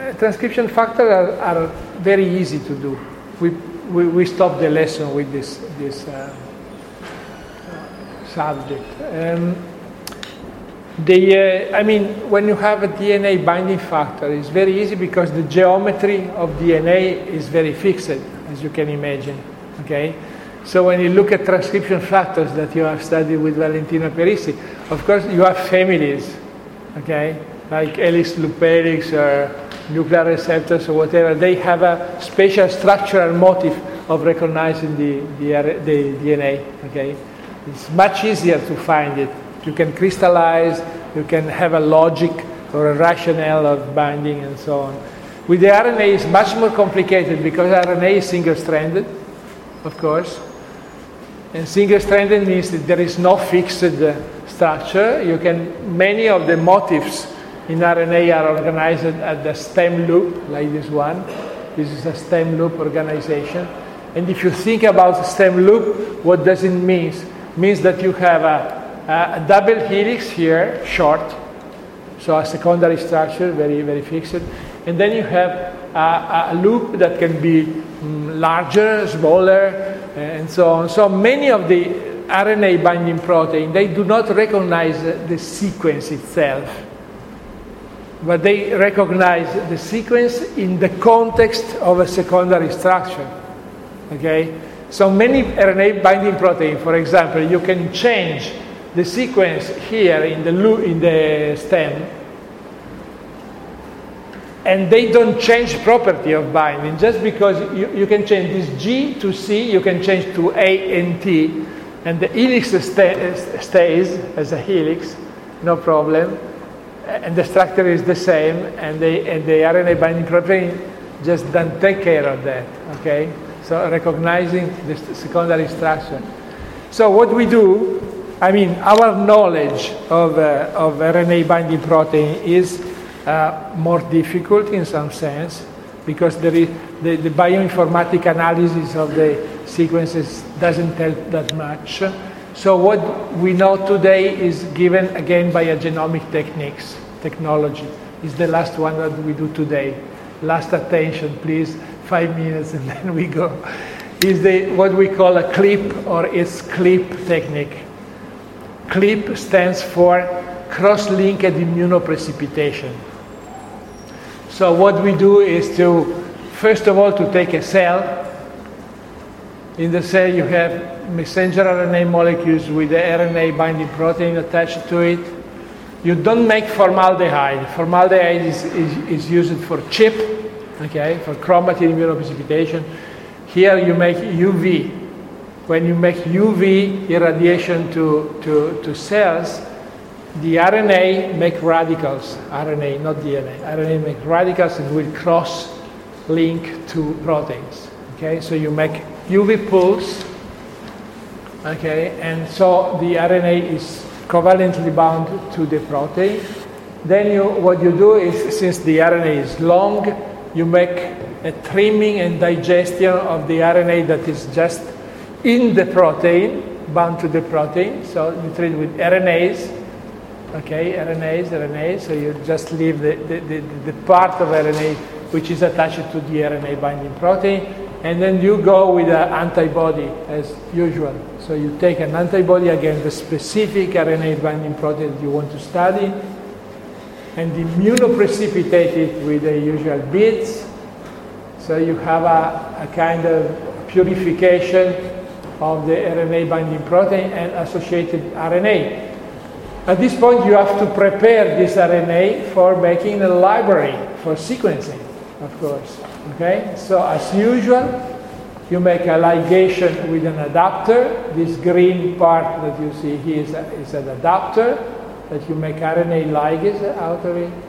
very easy to do. We stop the lesson with this subject. When you have a DNA binding factor, it's very easy because the geometry of DNA is very fixed, as you can imagine. Okay, so when you look at transcription factors that you have studied with Valentino Perissi, of course you have families, okay, like helix loop helix or nuclear receptors or whatever. They have a special structural motif of recognizing the DNA. Okay, it's much easier to find it. You can crystallize, you can have a logic or a rationale of binding and so on. With the RNA, it's much more complicated because RNA is single-stranded, of course. And single-stranded means that there is no fixed structure. Many of the motifs in RNA are organized at the stem loop, like this one. This is a stem loop organization. And if you think about stem loop, what does it mean? It means that you have a double helix here, short, so a secondary structure, very, very fixed. And then you have a loop that can be larger, smaller, and so on. So many of the RNA binding protein, they do not recognize the sequence itself, but they recognize the sequence in the context of a secondary structure. Okay? So many RNA binding protein, for example, you can change the sequence here in the stem, and they don't change property of binding. Just because you can change this G to C, you can change to A and T, and the helix stays as a helix, no problem, and the structure is the same, and the RNA binding protein just don't take care of that. Okay, so recognizing the secondary structure. So what we do, our knowledge of RNA binding protein is more difficult in some sense, because there is the bioinformatic analysis of the sequences doesn't tell that much. So what we know today is given again by a genomic technology. Is the last one that we do today. Last attention, please. 5 minutes and then we go. Is what we call a CLIP or its CLIP technique. CLIP stands for cross-linked immunoprecipitation. So what we do is to, first of all, to take a cell. In the cell you have messenger RNA molecules with the RNA binding protein attached to it. You don't make formaldehyde. Formaldehyde is used for CHIP, okay, for chromatin immunoprecipitation. Here you make UV. When you make UV irradiation to cells, the RNA make radicals. RNA, not DNA. RNA make radicals and will cross-link to proteins. Okay, so you make UV pulse. Okay, and so the RNA is covalently bound to the protein. Then what you do is, since the RNA is long, you make a trimming and digestion of the RNA that is just in the protein, bound to the protein. So you treat with RNAs, okay, RNAs. So you just leave the part of RNA which is attached to the RNA binding protein, and then you go with an antibody as usual. So you take an antibody against the specific RNA binding protein that you want to study, and immunoprecipitate it with the usual beads. So you have a kind of purification of the RNA binding protein and associated RNA. At this point, you have to prepare this RNA for making a library for sequencing, of course. Okay? So as usual, you make a ligation with an adapter. This green part that you see here is an adapter that you make RNA ligase out of it.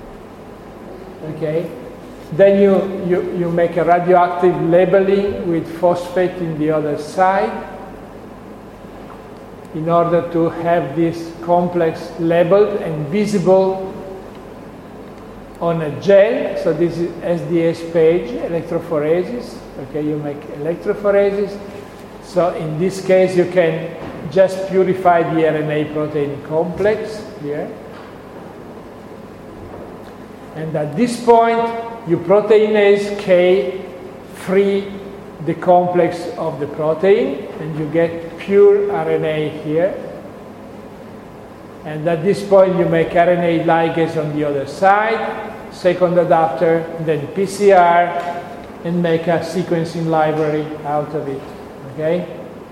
Okay? Then you make a radioactive labeling with phosphate in the other side in order to have this complex labeled and visible on a gel. So this is SDS page, electrophoresis. Okay, you make electrophoresis. So in this case, you can just purify the RNA protein complex here. And at this point, you proteinase K free the complex of the protein, and you get pure RNA here. And at this point, you make RNA ligase on the other side, second adapter, then PCR, and make a sequencing library out of it. Okay?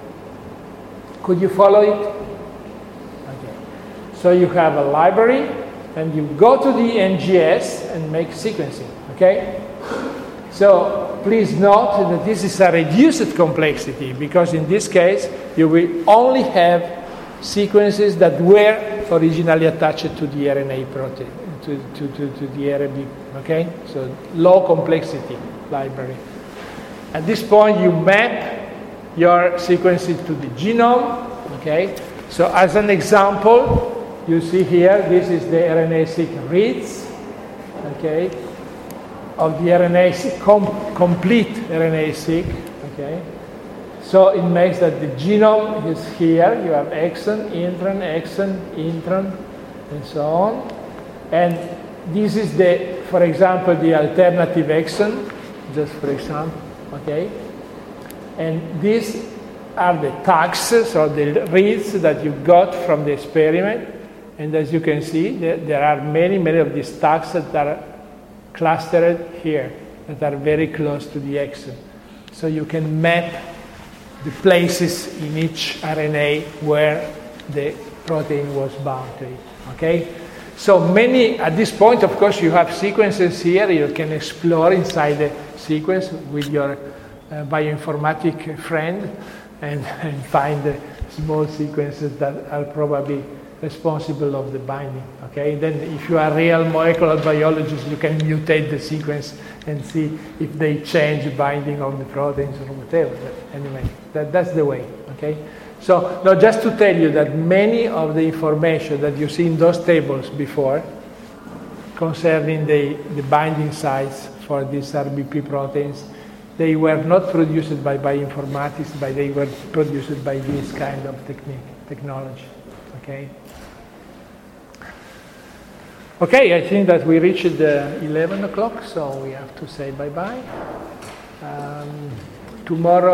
Could you follow it? Okay. So you have a library, and you go to the NGS and make sequencing. Okay? So please note that this is a reduced complexity, because in this case, you will only have sequences that were originally attached to the RNA protein, to the RNA. Okay? So low complexity library. At this point, you map your sequences to the genome. Okay? So as an example, you see here, this is the RNA-seq reads. Okay? Of the RNA-seq, complete RNA-seq. Okay? So it makes that the genome is here. You have exon, intron, and so on. And this is the, for example, the alternative exon, just for example. Okay? And these are the tags, or the reads that you got from the experiment. And as you can see, there are many of these tags that are clustered here, that are very close to the exon. So you can map the places in each RNA where the protein was bound to it. Okay? So at this point, of course, you have sequences here. You can explore inside the sequence with your bioinformatic friend and find the small sequences that are probably responsible of the binding. Okay? Then if you are real molecular biologists, you can mutate the sequence and see if they change binding of the proteins or whatever. But anyway, that's the way. Okay? So now just to tell you that many of the information that you see in those tables before concerning the binding sites for these RBP proteins, they were not produced by bioinformatics, but they were produced by this kind of technology. Okay? Okay, I think that we reached 11 o'clock, so we have to say bye-bye. Tomorrow